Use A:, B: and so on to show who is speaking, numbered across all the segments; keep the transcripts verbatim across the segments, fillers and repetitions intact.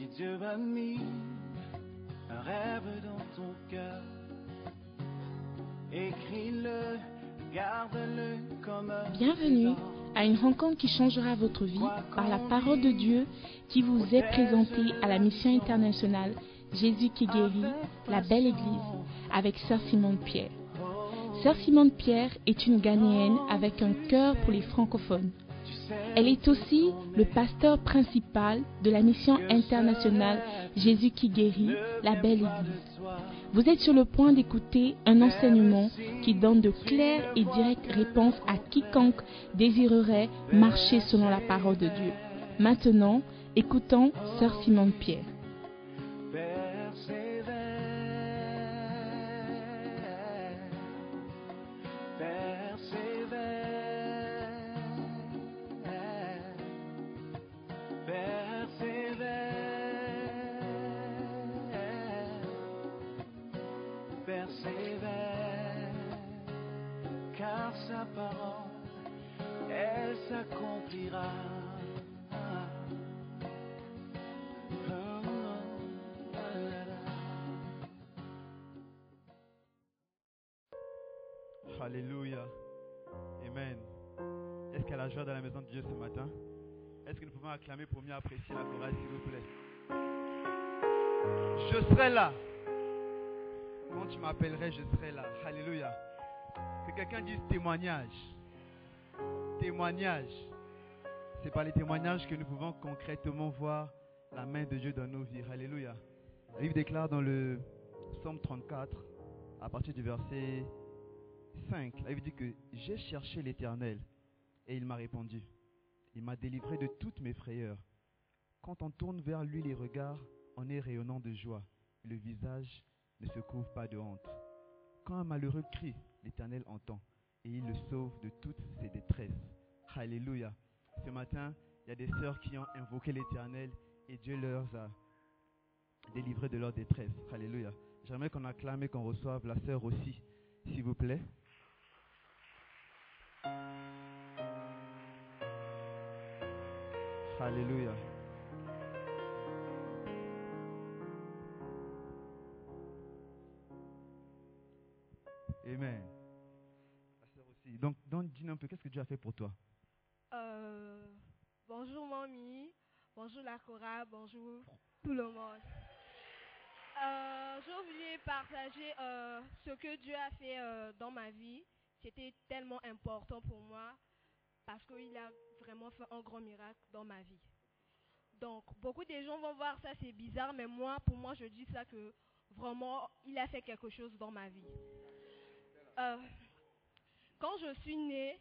A: Si Dieu a mis un rêve dans ton cœur, écris-le, garde-le comme un
B: Bienvenue à une rencontre qui changera votre vie par la parole de Dieu qui vous est présentée à la mission internationale Jésus qui guérit, la belle église, avec Sœur Simone Pierre. Sœur Simone Pierre est une Ghanéenne avec un cœur pour les francophones. Elle est aussi le pasteur principal de la mission internationale Jésus qui guérit, la belle église. Vous êtes sur le point d'écouter un enseignement qui donne de claires et directes réponses à quiconque désirerait marcher selon la parole de Dieu. Maintenant, écoutons Sœur Simone Pierre.
A: Car sa parole, elle s'accomplira.
C: Alléluia. Amen. Est-ce qu'il y a la joie dans la maison de Dieu ce matin? Est-ce que nous pouvons acclamer pour mieux apprécier la chorale, s'il vous plaît? Je serai là. Quand tu m'appellerais, je serai là. Alléluia. Que quelqu'un dise témoignage. Témoignage. C'est par les témoignages que nous pouvons concrètement voir la main de Dieu dans nos vies. Alléluia. La Bible déclare dans le Psaume trente-quatre, à partir du verset cinq, la Bible dit que j'ai cherché l'Éternel et il m'a répondu. Il m'a délivré de toutes mes frayeurs. Quand on tourne vers lui les regards, on est rayonnant de joie. Le visage ne se couvre pas de honte. Quand un malheureux crie, l'Éternel entend et il le sauve de toutes ses détresses. Alléluia. Ce matin, il y a des sœurs qui ont invoqué l'Éternel et Dieu leur a délivré de leur détresse. Alléluia. J'aimerais qu'on acclame et qu'on reçoive la sœur aussi, s'il vous plaît. Alléluia. Amen. La sœur aussi. Donc, donc dis-nous un peu, qu'est-ce que Dieu a fait pour toi?
D: Euh, bonjour mamie, bonjour la chorale, bonjour tout le monde. Euh, j'ai oublié de partager euh, ce que Dieu a fait euh, dans ma vie. C'était tellement important pour moi parce qu'il a vraiment fait un grand miracle dans ma vie. Donc, beaucoup de gens vont voir ça, c'est bizarre, mais moi, pour moi, je dis ça que vraiment, il a fait quelque chose dans ma vie. Euh, quand je suis née,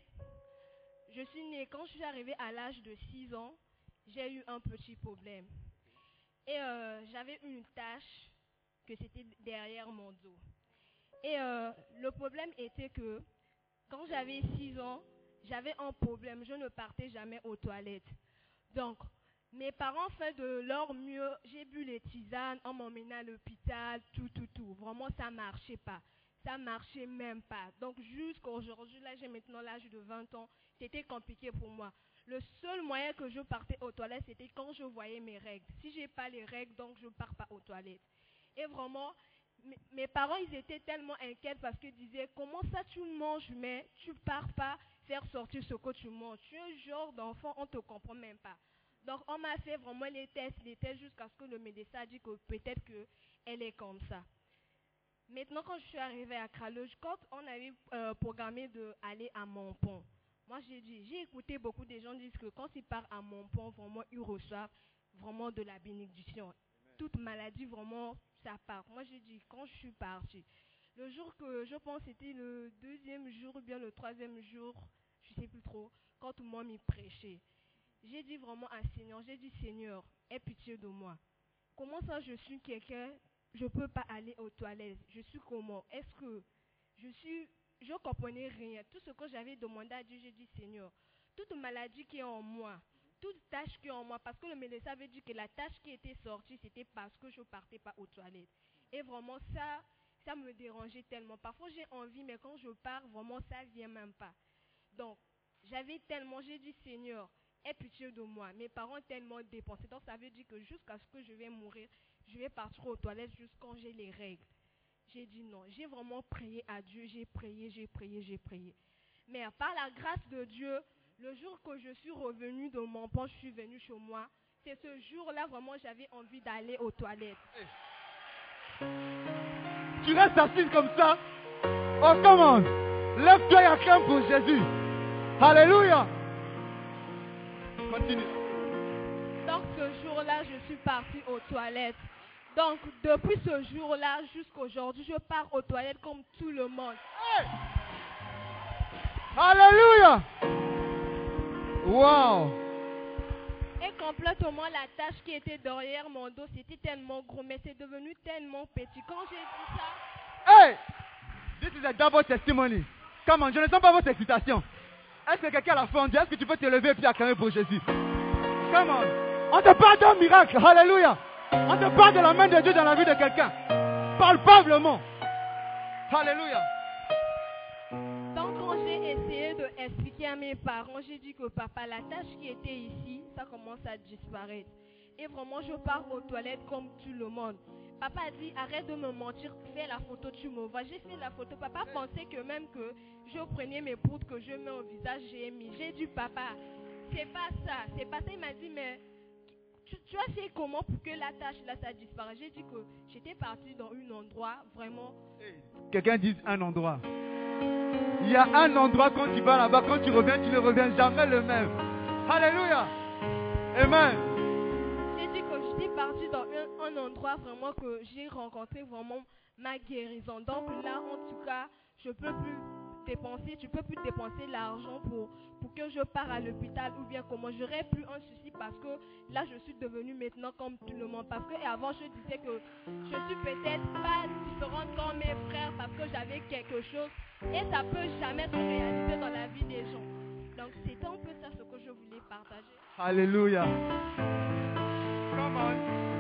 D: je suis née, quand je suis arrivée à l'âge de six ans, j'ai eu un petit problème. Et euh, j'avais une tache que c'était derrière mon dos. Et euh, le problème était que quand j'avais six ans, j'avais un problème, je ne partais jamais aux toilettes. Donc, mes parents fait de leur mieux, j'ai bu les tisanes, on m'emmenait à l'hôpital, tout, tout, tout. Vraiment, ça ne marchait pas. Ça ne marchait même pas. Donc, jusqu'à aujourd'hui, là, j'ai maintenant l'âge de vingt ans, c'était compliqué pour moi. Le seul moyen que je partais aux toilettes, c'était quand je voyais mes règles. Si je n'ai pas les règles, donc je ne pars pas aux toilettes. Et vraiment, mes parents, ils étaient tellement inquiets parce qu'ils disaient, comment ça tu manges, mais tu ne pars pas faire sortir ce que tu manges. Tu es un genre d'enfant, on ne te comprend même pas. Donc, on m'a fait vraiment les tests, les tests jusqu'à ce que le médecin a dit que peut-être qu'elle est comme ça. Maintenant, quand je suis arrivée à Kraloj, quand on avait euh, programmé d'aller à Montpont, moi j'ai dit, j'ai écouté beaucoup de gens dire que quand ils partent à Montpont, vraiment, ils reçoivent vraiment de la bénédiction. Amen. Toute maladie, vraiment, ça part. Moi j'ai dit, quand je suis partie, le jour que je pense c'était le deuxième jour ou bien le troisième jour, je ne sais plus trop, quand tout le monde m'y prêchait, j'ai dit vraiment à Seigneur, j'ai dit Seigneur, aie pitié de moi. Comment ça je suis quelqu'un, je ne peux pas aller aux toilettes, je suis comment? Est-ce que je suis, je ne comprenais rien. Tout ce que j'avais demandé à Dieu, j'ai dit Seigneur, toute maladie qui est en moi, toute tâche qui est en moi, parce que le médecin avait dit que la tâche qui était sortie, c'était parce que je ne partais pas aux toilettes. Et vraiment ça, ça me dérangeait tellement. Parfois j'ai envie, mais quand je pars, vraiment ça ne vient même pas. Donc, j'avais tellement, j'ai dit Seigneur, aie pitié de moi. Mes parents ont tellement dépensé. Donc ça veut dire que jusqu'à ce que je vais mourir, je vais partir aux toilettes jusqu'à j'ai les règles. J'ai dit non. J'ai vraiment prié à Dieu. J'ai prié, j'ai prié, j'ai prié. Mais par la grâce de Dieu, le jour que je suis revenue de mon pan, je suis venue chez moi. C'est ce jour-là vraiment j'avais envie d'aller aux toilettes.
C: Tu restes assise comme ça. Oh, comment? Lève-toi et acclame pour Jésus. Alléluia. Continue.
D: Donc ce jour-là, je suis partie aux toilettes. Donc depuis ce jour-là jusqu'à aujourd'hui, je pars aux toilettes comme tout le monde.
C: Hey! Alléluia. Wow.
D: Et complètement la tache qui était derrière mon dos, c'était tellement gros, mais c'est devenu tellement petit. Quand j'ai dit ça...
C: Hey! This is a double testimony. Come on, je ne sens pas votre excitation. Est-ce que quelqu'un l'a fendu? Est-ce que tu peux te lever et puis acclamer pour Jésus? Come on. On te parle d'un miracle. Alléluia. On te parle de la main de Dieu dans la vie de quelqu'un. Palpablement. Alléluia.
D: Donc quand j'ai essayé d'expliquer à mes parents, j'ai dit que papa, la tache qui était ici, ça commence à disparaître. Et vraiment, je pars aux toilettes comme tout le monde. Papa a dit, arrête de me mentir, fais la photo, tu me vois. J'ai fait la photo. Papa pensait que même que je prenais mes poudres que je mets au visage, j'ai mis. J'ai dit, papa, c'est pas ça, c'est pas ça. Il m'a dit, mais tu, tu as fait comment pour que la tache là, ça disparaisse? J'ai dit que j'étais partie dans un endroit vraiment...
C: Quelqu'un dit un endroit. Il y a un endroit quand tu vas là-bas, quand tu reviens, tu ne reviens jamais le même. Alléluia. Amen.
D: J'ai dit que j'étais partie dans un, un endroit vraiment que j'ai rencontré vraiment ma guérison. Donc là, en tout cas, je peux plus dépenser, tu peux plus dépenser l'argent pour, pour que je parte à l'hôpital ou bien comment. J'aurais plus un souci parce que là, je suis devenue maintenant comme tout le monde. Parce que et avant, je disais que je suis peut-être pas différente comme mes frères parce que j'avais quelque chose et ça peut jamais se réaliser dans la vie des gens. Donc c'était un peu ça ce que je voulais partager.
C: Alléluia. Come on.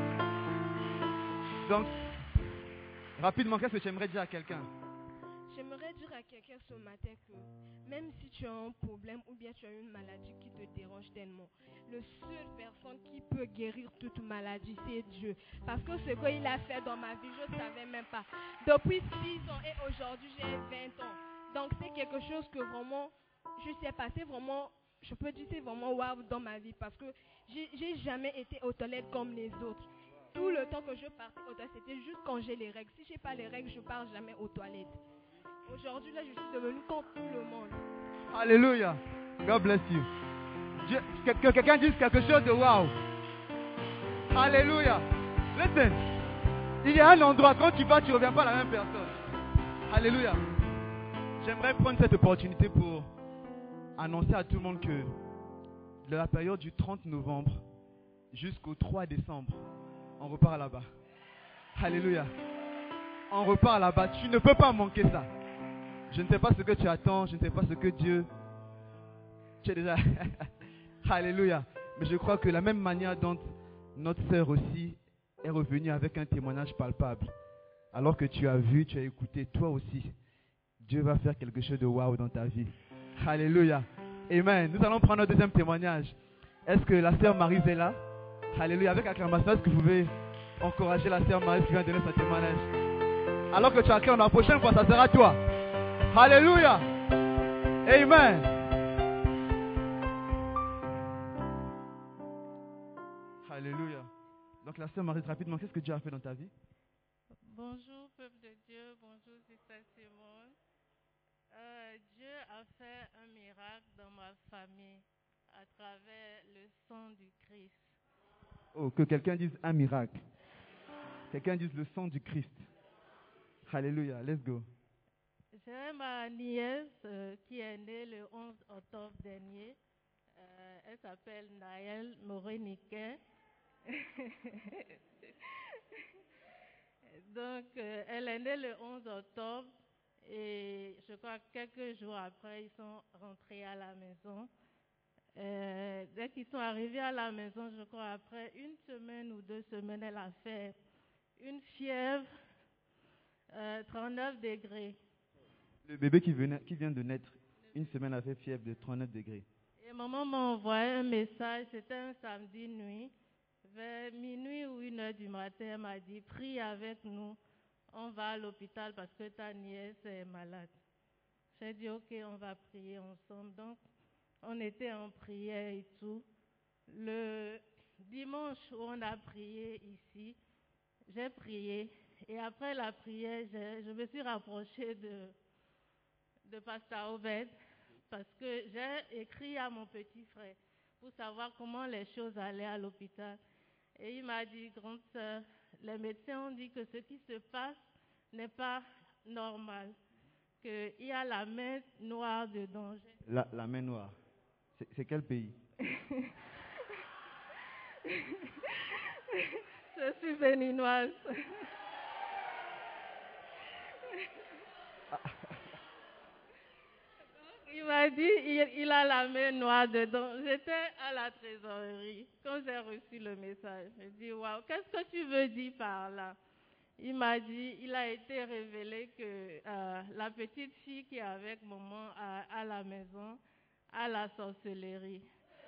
C: Donc, rapidement, qu'est-ce que tu aimerais dire à quelqu'un?
D: J'aimerais dire à quelqu'un ce matin que même si tu as un problème ou bien tu as une maladie qui te dérange tellement, le seul personne qui peut guérir toute maladie, c'est Dieu. Parce que ce qu'il a fait dans ma vie, je ne savais même pas. Depuis six ans et aujourd'hui, j'ai vingt ans. Donc c'est quelque chose que vraiment, je sais pas, c'est vraiment, je peux dire c'est vraiment waouh dans ma vie. Parce que j'ai, j'ai jamais été aux toilettes comme les autres. Tout le temps que je partais aux toilettes, c'était juste quand j'ai les règles. Si je n'ai pas les règles, je ne pars jamais aux toilettes. Aujourd'hui, là, je suis devenue comme tout le monde.
C: Alléluia. God bless you. Dieu, que, que quelqu'un dise quelque chose de wow. Alléluia. Listen. Il y a un endroit, quand tu vas, tu ne reviens pas la même personne. Alléluia. J'aimerais prendre cette opportunité pour annoncer à tout le monde que de la période du trente novembre jusqu'au trois décembre, on repart là-bas. Alléluia. On repart là-bas. Tu ne peux pas manquer ça. Je ne sais pas ce que tu attends. Je ne sais pas ce que Dieu... Tu es déjà... Alléluia. Mais je crois que la même manière dont notre sœur aussi est revenue avec un témoignage palpable. Alors que tu as vu, tu as écouté, toi aussi, Dieu va faire quelque chose de waouh dans ta vie. Alléluia. Amen. Nous allons prendre notre deuxième témoignage. Est-ce que la sœur Marie est là? Alléluia. Avec acclamation, est-ce que vous pouvez encourager la sœur Marie qui vient donner son témoignage? Alors que tu acclames, la prochaine fois, ça sera toi. Alléluia. Amen. Alléluia. Donc la sœur Marie, rapidement, qu'est-ce que Dieu a fait dans ta vie?
E: Bonjour, peuple de Dieu. Bonjour, Sister Simone. Euh, Dieu a fait un miracle dans ma famille à travers le sang du Christ.
C: Oh, que quelqu'un dise un miracle. Quelqu'un dise le sang du Christ. Alléluia, let's go.
E: J'ai ma nièce euh, qui est née le onze octobre dernier. Euh, elle s'appelle Naël Moreniquet. Donc, euh, elle est née le onze octobre et je crois que quelques jours après, ils sont rentrés à la maison. Euh, dès qu'ils sont arrivés à la maison, je crois après une semaine ou deux semaines, elle a fait une fièvre euh, trente-neuf degrés.
C: Le bébé qui, venait, qui vient de naître, une semaine a fait fièvre de trente-neuf degrés.
E: Et Et maman m'a envoyé un message, c'était un samedi nuit. Vers minuit ou une heure du matin, elle m'a dit, prie avec nous, on va à l'hôpital parce que ta nièce est malade. J'ai dit, ok, on va prier ensemble. Donc, on était en prière et tout. Le dimanche où on a prié ici, j'ai prié. Et après la prière, je, je me suis rapprochée de, de Pasteur Obed parce que j'ai écrit à mon petit frère pour savoir comment les choses allaient à l'hôpital. Et il m'a dit, grande sœur, les médecins ont dit que ce qui se passe n'est pas normal, qu'il y a la main noire de danger.
C: La, la main noire, c'est, c'est quel pays?
E: Je suis béninoise. Il m'a dit, il, il a la main noire dedans. J'étais à la trésorerie quand j'ai reçu le message. J'ai dit, waouh, qu'est-ce que tu veux dire par là? Il m'a dit, il a été révélé que euh, la petite fille qui est avec maman à, à la maison a la sorcellerie.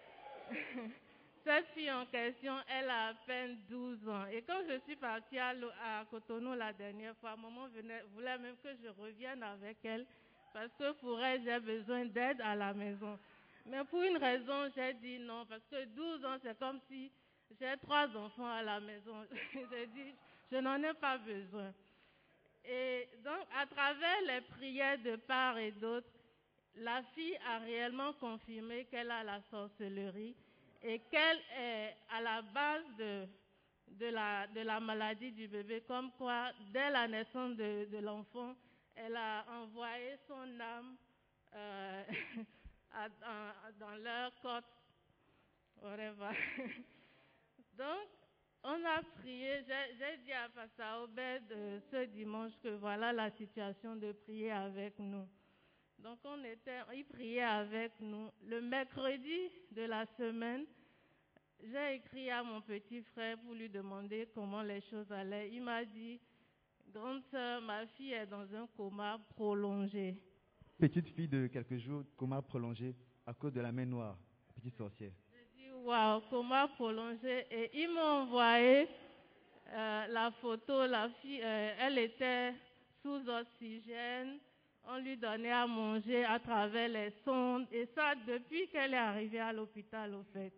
E: Cette fille en question, elle a à peine douze ans. Et quand je suis partie à, à Cotonou la dernière fois, maman venait, voulait même que je revienne avec elle parce que pour elle, j'ai besoin d'aide à la maison. Mais pour une raison, j'ai dit non, parce que douze ans, c'est comme si j'ai trois enfants à la maison. J'ai dit, je n'en ai pas besoin. Et donc, à travers les prières de part et d'autre, la fille a réellement confirmé qu'elle a la sorcellerie et qu'elle est à la base de, de, la, de la maladie du bébé, comme quoi, dès la naissance de, de l'enfant, elle a envoyé son âme euh, à, à, dans leur côte. Whatever. Donc, on a prié, j'ai, j'ai dit à Pasteur Obed euh, ce dimanche que voilà la situation de prier avec nous. Donc, on était, il priait avec nous. Le mercredi de la semaine, j'ai écrit à mon petit frère pour lui demander comment les choses allaient. Il m'a dit, grande sœur, ma fille est dans un coma prolongé.
C: Petite fille de quelques jours, coma prolongé à cause de la main noire, petite sorcière.
E: J'ai dit, waouh, coma prolongé. Et ils m'ont envoyé euh, la photo, la fille, euh, elle était sous oxygène. On lui donnait à manger à travers les sondes. Et ça, depuis qu'elle est arrivée à l'hôpital, au fait.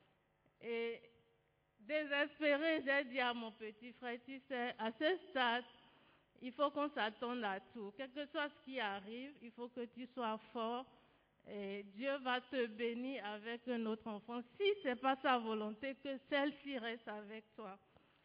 E: Et désespérée, j'ai dit à mon petit frère, tu sais, à ce stade, il faut qu'on s'attende à tout. Quel que soit ce qui arrive, il faut que tu sois fort. Et Dieu va te bénir avec un autre enfant. Si ce n'est pas sa volonté, que celle-ci reste avec toi.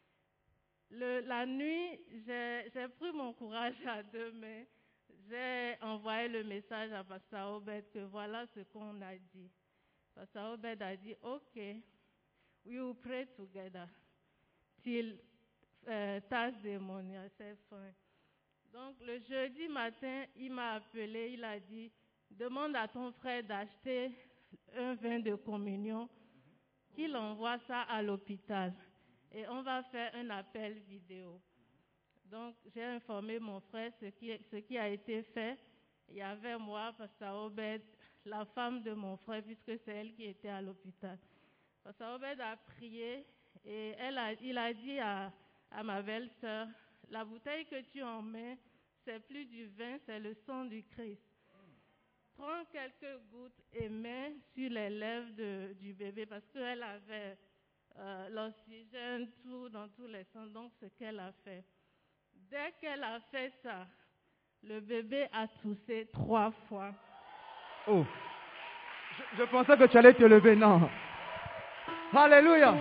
E: Le, la nuit, j'ai, j'ai pris mon courage à deux mains. J'ai envoyé le message à Pasteur Obed que voilà ce qu'on a dit. Pasteur Obed a dit, OK, we will pray together till uh, Thursday morning. I said, fine. Donc le jeudi matin, il m'a appelé, il a dit, demande à ton frère d'acheter un vin de communion, qu'il envoie ça à l'hôpital. Et on va faire un appel vidéo. Donc, j'ai informé mon frère ce qui, ce qui a été fait. Il y avait moi, Pasteur Obed, la femme de mon frère, puisque c'est elle qui était à l'hôpital. Pasteur Obed a prié et elle a, il a dit à, à ma belle-sœur, la bouteille que tu en mets, c'est plus du vin, c'est le sang du Christ. Prends quelques gouttes et mets sur les lèvres de, du bébé parce qu'elle avait euh, l'oxygène tout, dans tous les sens, donc ce qu'elle a fait. Dès qu'elle a fait ça, le bébé a toussé trois fois.
C: Oh, je, je pensais que tu allais te lever, non. Alléluia.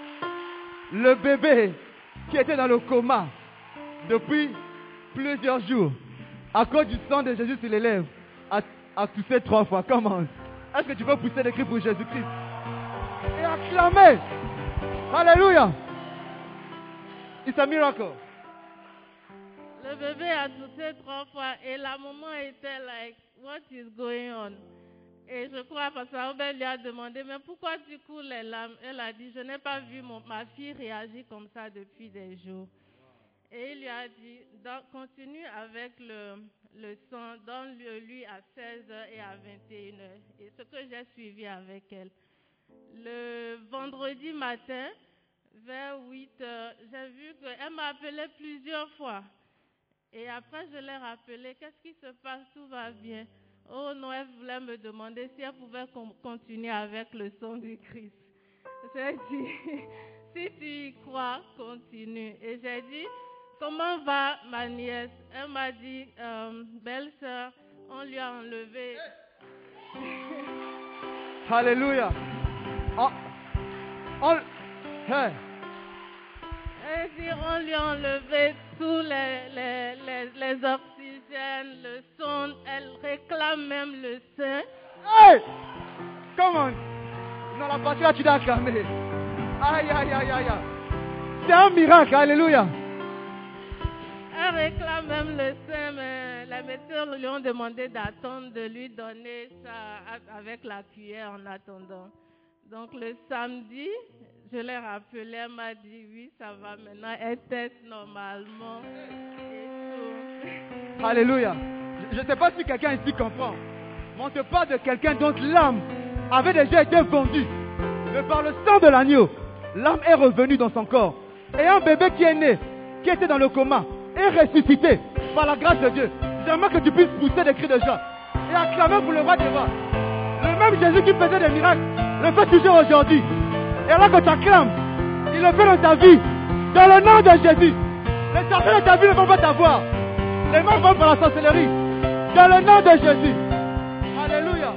C: Le bébé qui était dans le coma depuis plusieurs jours, à cause du sang de Jésus sur les lèvres, a, a toussé trois fois. Comment? Est-ce que tu peux pousser des cris pour Jésus-Christ et acclamer? Alléluia. It's a miracle.
E: Le bébé a toussé trois fois et la maman était like, what is going on? Et je crois parce que Albert lui a demandé, mais pourquoi tu coules les larmes? Elle a dit, je n'ai pas vu mon, ma fille réagir comme ça depuis des jours. Et il lui a dit, dans- continue avec le, le sang, donne-le-lui à seize heures et à vingt et une heures. Et ce que j'ai suivi avec elle. Le vendredi matin, vers huit heures, j'ai vu qu'elle m'a appelé plusieurs fois. Et après, je l'ai rappelé, qu'est-ce qui se passe, tout va bien. Oh non, elle voulait me demander si elle pouvait com- continuer avec le sang du Christ. J'ai dit, si tu y crois, continue. Et j'ai dit, comment va ma nièce? Elle m'a dit, euh, belle-sœur, on lui a enlevé.
C: Alléluia. Oh. Oh. Hey.
E: Elle dit, on lui a enlevé tous les, les, les, les oxygènes, le son. Elle réclame même le sein.
C: Hey! Come on. Non, la partie là, tu dois acclamer. Aïe, aïe, aïe, aïe. C'est un miracle. Alléluia.
E: Elle réclame même le sein, mais les médecins lui ont demandé d'attendre, de lui donner ça avec la cuillère en attendant. Donc le samedi, je l'ai rappelé, elle m'a dit oui, ça va maintenant, elle teste normalement. Et tout.
C: Alléluia. Je ne sais pas si quelqu'un ici comprend. Mais on te parle de quelqu'un dont l'âme avait déjà été vendue. Mais par le sang de l'agneau, l'âme est revenue dans son corps. Et un bébé qui est né, qui était dans le coma, est ressuscité par la grâce de Dieu. J'aimerais que tu puisses pousser des cris de joie et acclamer pour le roi des rois. Le même Jésus qui faisait des miracles le fait toujours aujourd'hui. Et alors que tu acclames, il le fait dans ta vie. Dans le nom de Jésus. Les sorciers de ta vie ne vont pas t'avoir. Les morts vont par la sorcellerie. Dans le nom de Jésus. Alléluia.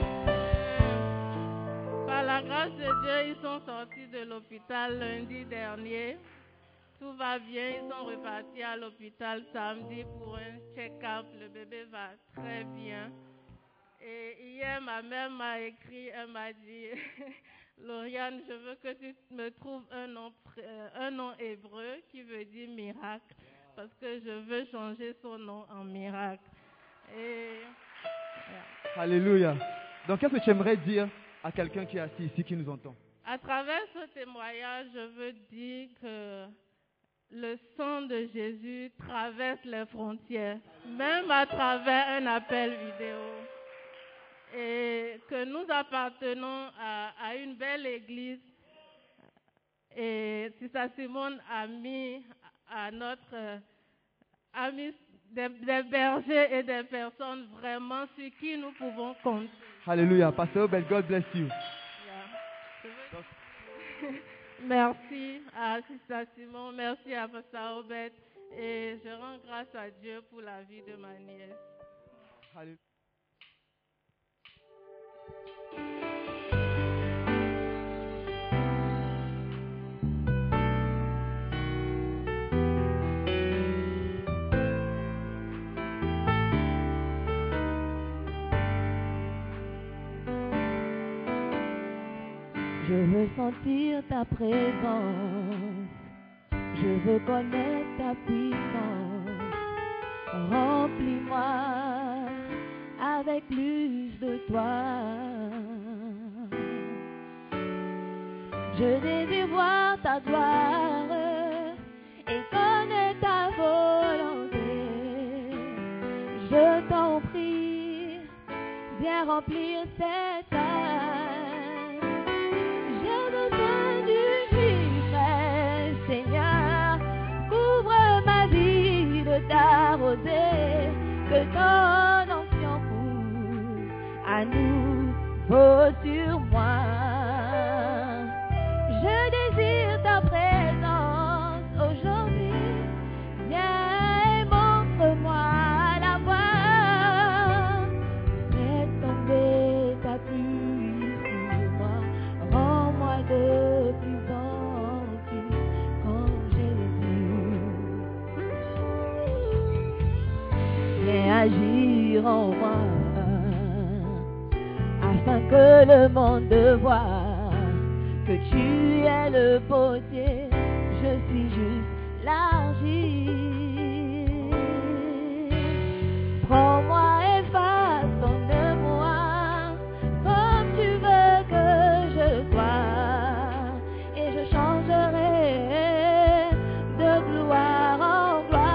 E: Par la grâce de Dieu, ils sont sortis de l'hôpital lundi dernier. Tout va bien, ils sont repartis à l'hôpital samedi pour un check-up. Le bébé va très bien. Et hier, ma mère m'a écrit, elle m'a dit, Lauriane, je veux que tu me trouves un nom, un nom hébreu qui veut dire miracle, parce que je veux changer son nom en miracle. Et, yeah.
C: Alléluia. Donc, qu'est-ce que tu aimerais dire à quelqu'un qui est assis ici, qui nous entend?
E: À travers ce témoignage, je veux dire que le sang de Jésus traverse les frontières, même à travers un appel vidéo. Et que nous appartenons à, à une belle église. Et Sister Simone a mis à notre a mis des, des bergers et des personnes vraiment sur qui nous pouvons compter.
C: Alléluia. Pasteur Obed, God bless you.
E: Yeah. Merci à Sister Simone, merci à Pasteur Obed. Et je rends grâce à Dieu pour la vie de ma nièce.
C: Alléluia.
F: Je veux sentir ta présence, je veux connaître ta puissance. Remplis-moi avec plus de toi. Je désire voir ta gloire et connaître ta volonté. Je t'en prie, viens remplir cette âme. J'ai besoin du Jésus, Seigneur. Couvre ma vie de ta rosée, que ton onction coule à nouveau sur moi. Je désire ta présence aujourd'hui. Viens et montre-moi la voie. Fais tomber ta pluie sur moi. Rends-moi de plus en plus comme Jésus. Viens agir en moi afin que le monde voie que tu es le potier, je suis juste l'argile. Prends-moi et façonne-moi comme tu veux que je sois, et je changerai de gloire en gloire.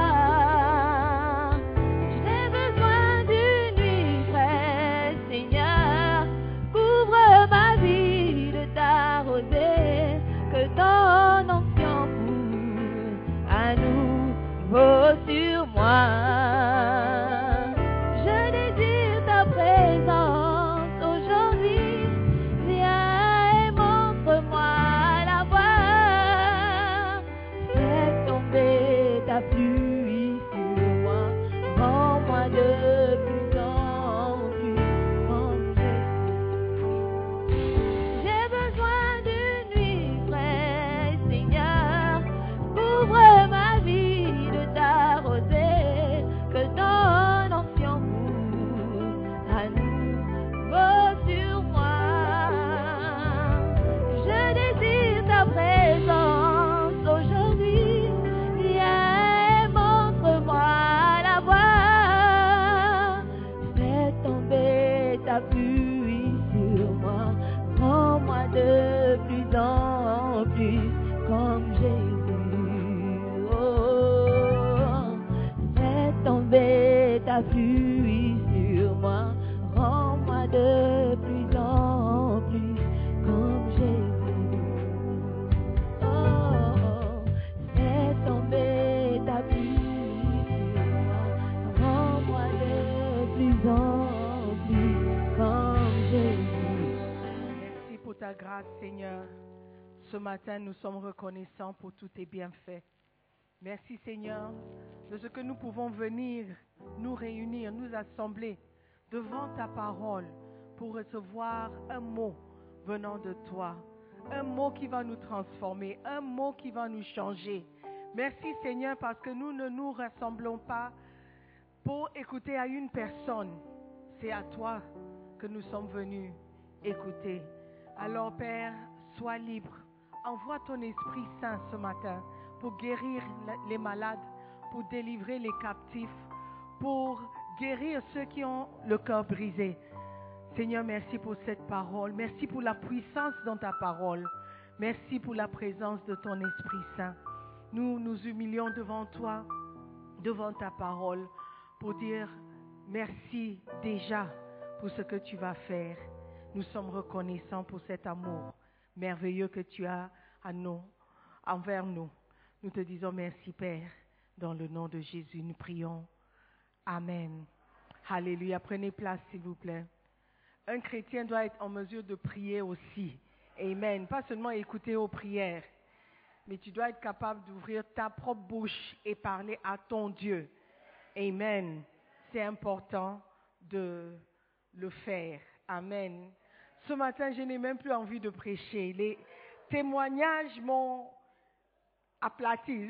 F: afflue sur moi. Rends-moi de plus en plus comme Jésus. Oh, oh, oh. Fais tomber ta pluie sur moi. Rends-moi de plus en plus comme Jésus.
G: Merci pour ta grâce, Seigneur. Ce matin, nous sommes reconnaissants pour tous tes bienfaits. Merci, Seigneur, de ce que nous pouvons venir, nous réunir, nous assembler devant ta parole pour recevoir un mot venant de toi. Un mot qui va nous transformer, un mot qui va nous changer. Merci, Seigneur, parce que nous ne nous rassemblons pas pour écouter à une personne. C'est à toi que nous sommes venus écouter. Alors, Père, sois libre. Envoie ton Esprit Saint ce matin pour guérir les malades, pour délivrer les captifs, pour guérir ceux qui ont le cœur brisé. Seigneur, merci pour cette parole. Merci pour la puissance dans ta parole. Merci pour la présence de ton Esprit Saint. Nous nous humilions devant toi, devant ta parole, pour dire merci déjà pour ce que tu vas faire. Nous sommes reconnaissants pour cet amour merveilleux que tu as à nous, envers nous. Nous te disons merci, Père. Dans le nom de Jésus, nous prions. Amen. Alléluia. Prenez place, s'il vous plaît. Un chrétien doit être en mesure de prier aussi. Amen. Pas seulement écouter aux prières, mais tu dois être capable d'ouvrir ta propre bouche et parler à ton Dieu. Amen. C'est important de le faire. Amen. Ce matin, je n'ai même plus envie de prêcher. Les témoignages m'ont aplati,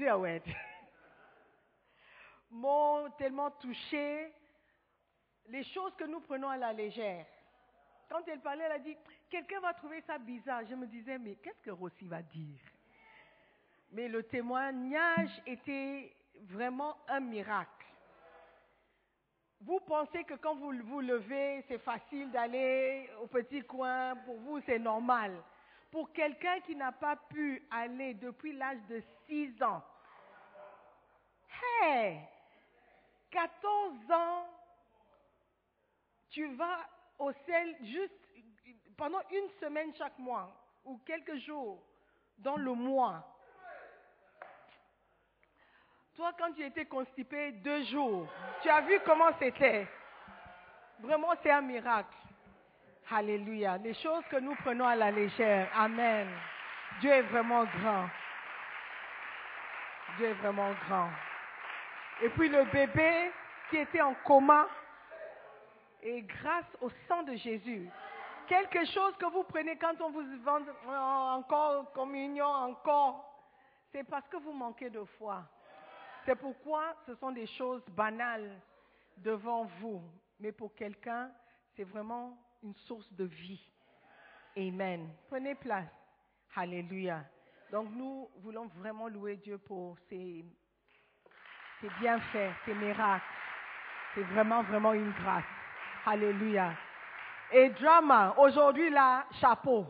G: m'ont tellement touché. Les choses que nous prenons à la légère. Quand elle parlait, elle a dit, quelqu'un va trouver ça bizarre. Je me disais, mais qu'est-ce que Rossi va dire? Mais le témoignage était vraiment un miracle. Vous pensez que quand vous vous levez, c'est facile d'aller au petit coin, pour vous c'est normal. Pour quelqu'un qui n'a pas pu aller depuis l'âge de six ans, hey, quatorze ans, tu vas au ciel juste pendant une semaine chaque mois, ou quelques jours dans le mois. Toi, quand tu étais constipé deux jours, tu as vu comment c'était. Vraiment, c'est un miracle. Alléluia. Les choses que nous prenons à la légère. Amen. Dieu est vraiment grand. Dieu est vraiment grand. Et puis le bébé qui était en coma, et grâce au sang de Jésus, quelque chose que vous prenez quand on vous vend encore communion, encore, c'est parce que vous manquez de foi. C'est pourquoi ce sont des choses banales devant vous. Mais pour quelqu'un, c'est vraiment une source de vie. Amen. Prenez place. Alléluia. Donc nous voulons vraiment louer Dieu pour ses, ses bienfaits, ses miracles. C'est vraiment, vraiment une grâce. Alléluia. Et drama, aujourd'hui là, chapeau.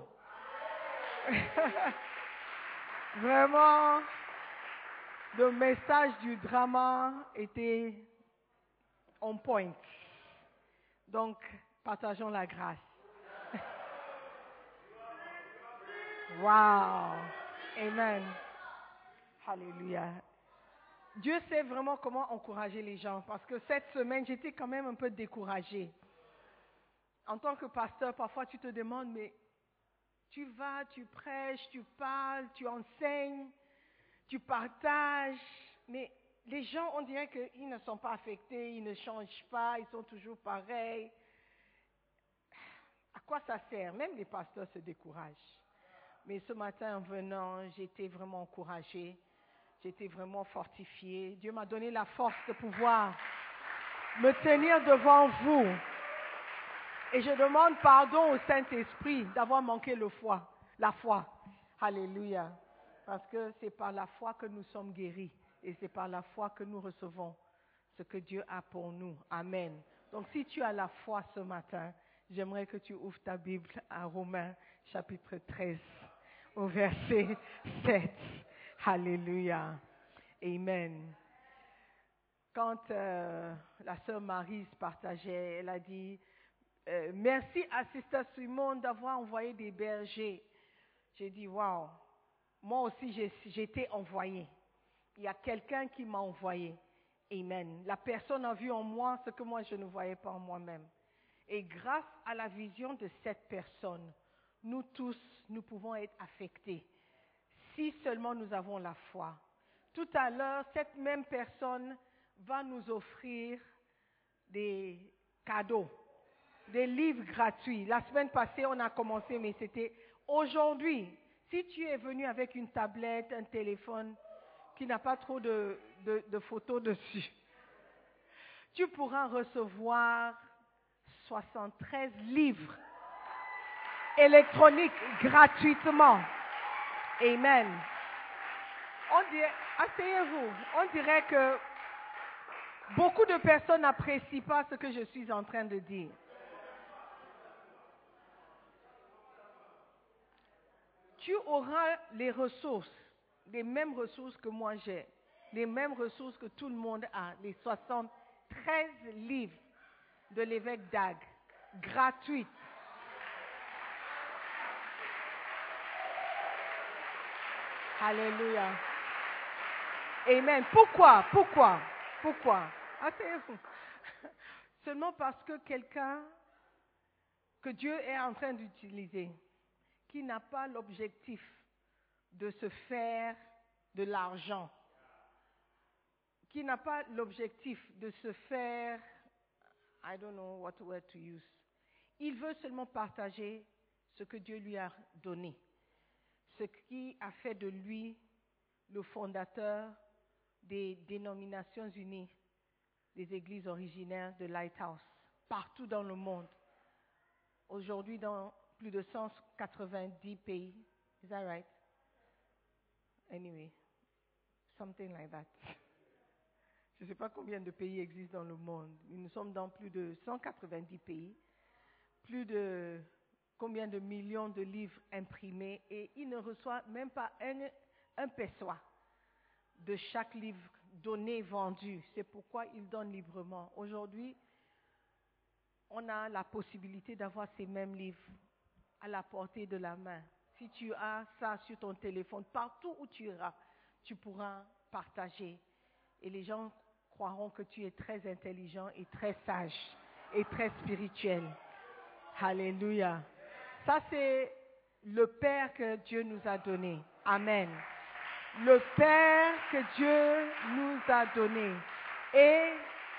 G: Vraiment, le message du drama était on point. Donc, partageons la grâce. Wow. Amen. Alléluia. Dieu sait vraiment comment encourager les gens parce que cette semaine, j'étais quand même un peu découragée. En tant que pasteur, parfois tu te demandes, mais tu vas, tu prêches, tu parles, tu enseignes, tu partages, mais les gens, on dirait qu'ils ne sont pas affectés, ils ne changent pas, ils sont toujours pareils. À quoi ça sert? Même les pasteurs se découragent. Mais ce matin, en venant, j'étais vraiment encouragée. J'étais vraiment fortifiée. Dieu m'a donné la force de pouvoir me tenir devant vous. Et je demande pardon au Saint-Esprit d'avoir manqué le foi, la foi. Alléluia. Parce que c'est par la foi que nous sommes guéris. Et c'est par la foi que nous recevons ce que Dieu a pour nous. Amen. Donc si tu as la foi ce matin, j'aimerais que tu ouvres ta Bible à Romains chapitre treize, au verset sept. Alléluia. Amen. quand euh, la sœur Marie se partageait, elle a dit euh, merci à Sister Simone d'avoir envoyé des bergers. J'ai dit waouh, moi aussi j'ai, j'ai été envoyée. Il y a quelqu'un qui m'a envoyé. Amen. La personne a vu en moi ce que moi je ne voyais pas en moi-même. Et grâce à la vision de cette personne, nous tous, nous pouvons être affectés. Si seulement nous avons la foi. Tout à l'heure, cette même personne va nous offrir des cadeaux, des livres gratuits. La semaine passée, on a commencé, mais c'était aujourd'hui. Si tu es venu avec une tablette, un téléphone qui n'a pas trop de, de, de photos dessus, tu pourras recevoir soixante-treize livres électroniques gratuitement. Amen. On dirait, asseyez-vous, on dirait que beaucoup de personnes n'apprécient pas ce que je suis en train de dire. Tu auras les ressources, les mêmes ressources que moi j'ai, les mêmes ressources que tout le monde a, les soixante-treize livres de l'évêque Dag, gratuites. Alléluia. Amen. Pourquoi? Pourquoi? Pourquoi? Asseyez-vous. Seulement parce que quelqu'un que Dieu est en train d'utiliser, qui n'a pas l'objectif de se faire de l'argent, qui n'a pas l'objectif de se faire, I don't know what word to use. Il veut seulement partager ce que Dieu lui a donné, ce qui a fait de lui le fondateur des dénominations unies, des églises originaires de Lighthouse, partout dans le monde. Aujourd'hui, dans plus de cent quatre-vingt-dix pays. Is that right? Anyway, something like that. Je ne sais pas combien de pays existent dans le monde. Nous sommes dans plus de cent quatre-vingt-dix pays, plus de combien de millions de livres imprimés, et il ne reçoit même pas un, un peso de chaque livre donné, vendu. C'est pourquoi il donne librement. Aujourd'hui, on a la possibilité d'avoir ces mêmes livres à la portée de la main. Si tu as ça sur ton téléphone, partout où tu iras, tu pourras partager. Et les gens croiront que tu es très intelligent et très sage et très spirituel. Alléluia. Ça, c'est le Père que Dieu nous a donné. Amen. Le Père que Dieu nous a donné. Et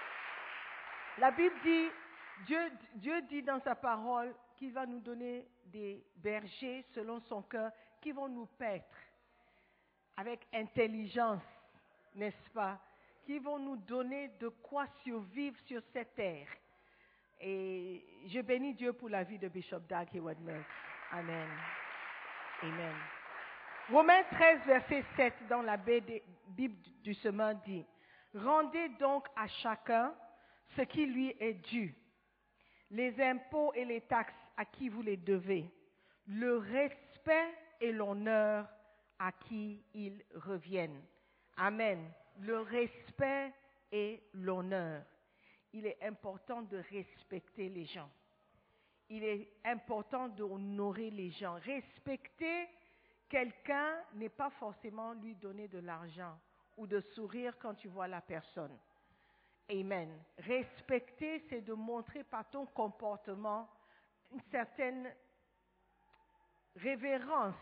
G: la Bible dit, Dieu, Dieu dit dans sa parole qu'il va nous donner des bergers selon son cœur qui vont nous paître avec intelligence, n'est-ce pas? Qui vont nous donner de quoi survivre sur cette terre. Et je bénis Dieu pour la vie de Bishop Dag Heward-Mills. Amen. Amen. Romains treize, verset sept, dans la Bible du Semeur dit, « Rendez donc à chacun ce qui lui est dû, les impôts et les taxes à qui vous les devez, le respect et l'honneur à qui ils reviennent. » Amen. Le respect et l'honneur. Il est important de respecter les gens. Il est important d'honorer les gens. Respecter quelqu'un n'est pas forcément lui donner de l'argent ou de sourire quand tu vois la personne. Amen. Respecter, c'est de montrer par ton comportement une certaine révérence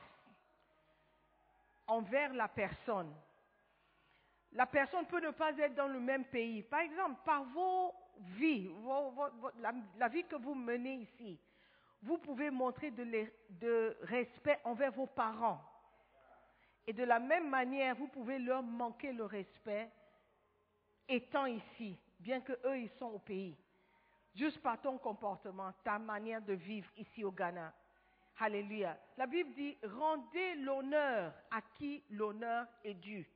G: envers la personne. La personne peut ne pas être dans le même pays. Par exemple, par vos vies, vos, vos, vos, la, la vie que vous menez ici, vous pouvez montrer de, les, de respect envers vos parents. Et de la même manière, vous pouvez leur manquer le respect étant ici, bien qu'eux, ils sont au pays. Juste par ton comportement, ta manière de vivre ici au Ghana. Alléluia. La Bible dit, rendez l'honneur à qui l'honneur est dû.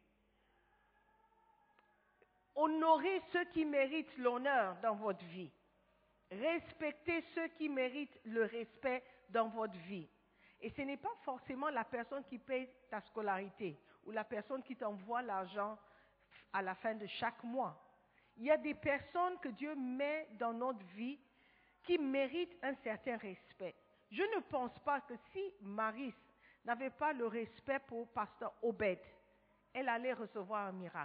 G: Honorez ceux qui méritent l'honneur dans votre vie. Respectez ceux qui méritent le respect dans votre vie. Et ce n'est pas forcément la personne qui paye ta scolarité ou la personne qui t'envoie l'argent à la fin de chaque mois. il y a des personnes que Dieu met dans notre vie qui méritent un certain respect. Je ne pense pas que si Maris n'avait pas le respect pour pasteur Obed, elle allait recevoir un miracle.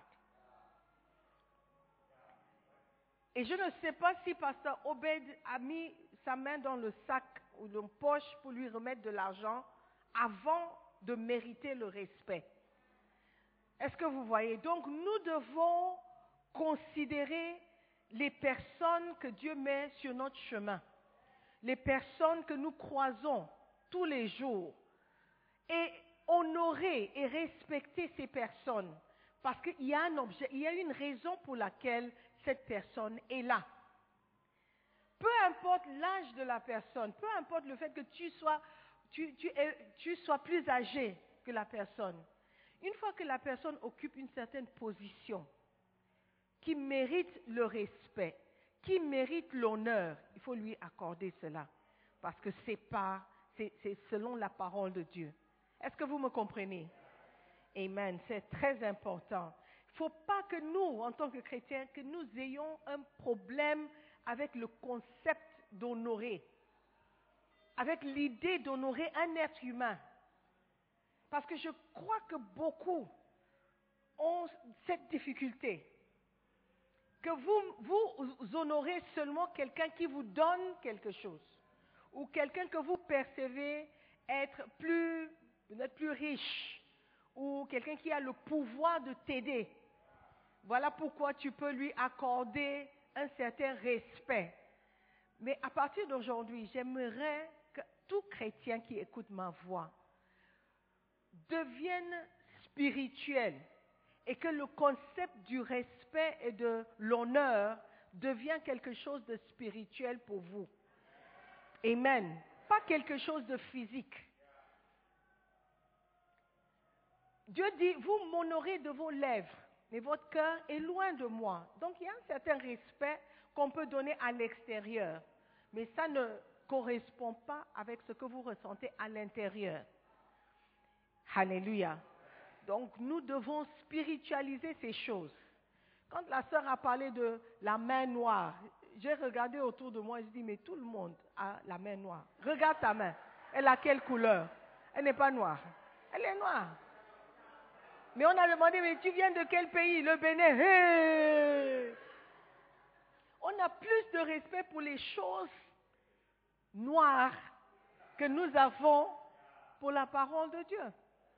G: Et je ne sais pas si pasteur Obed a mis sa main dans le sac ou dans la poche pour lui remettre de l'argent avant de mériter le respect. Est-ce que vous voyez? Donc nous devons considérer les personnes que Dieu met sur notre chemin, les personnes que nous croisons tous les jours, et honorer et respecter ces personnes, parce qu'il y a un objet, il y a une raison pour laquelle cette personne est là. Peu importe l'âge de la personne, peu importe le fait que tu sois, tu, tu, tu sois plus âgé que la personne, une fois que la personne occupe une certaine position, qui mérite le respect, qui mérite l'honneur, il faut lui accorder cela. Parce que c'est pas, c'est, c'est selon la parole de Dieu. Est-ce que vous me comprenez? Amen. C'est très important. Il ne faut pas que nous, en tant que chrétiens, que nous ayons un problème avec le concept d'honorer, avec l'idée d'honorer un être humain. Parce que je crois que beaucoup ont cette difficulté. Que vous, vous honorez seulement quelqu'un qui vous donne quelque chose. Ou quelqu'un que vous percevez être plus, peut-être plus riche. Ou quelqu'un qui a le pouvoir de t'aider. Voilà pourquoi tu peux lui accorder un certain respect. Mais à partir d'aujourd'hui, j'aimerais que tout chrétien qui écoute ma voix devienne spirituel. Et que le concept du respect et de l'honneur devient quelque chose de spirituel pour vous. Amen. Pas quelque chose de physique. Dieu dit, vous m'honorez de vos lèvres, mais votre cœur est loin de moi. Donc il y a un certain respect qu'on peut donner à l'extérieur. Mais ça ne correspond pas avec ce que vous ressentez à l'intérieur. Alléluia. Donc, nous devons spiritualiser ces choses. Quand la sœur a parlé de la main noire, j'ai regardé autour de moi et je dis, mais tout le monde a la main noire. Regarde ta main. Elle a quelle couleur? Elle n'est pas noire. Elle est noire. Mais on a demandé, mais tu viens de quel pays? Le Bénin. Hey! On a plus de respect pour les choses noires que nous avons pour la parole de Dieu.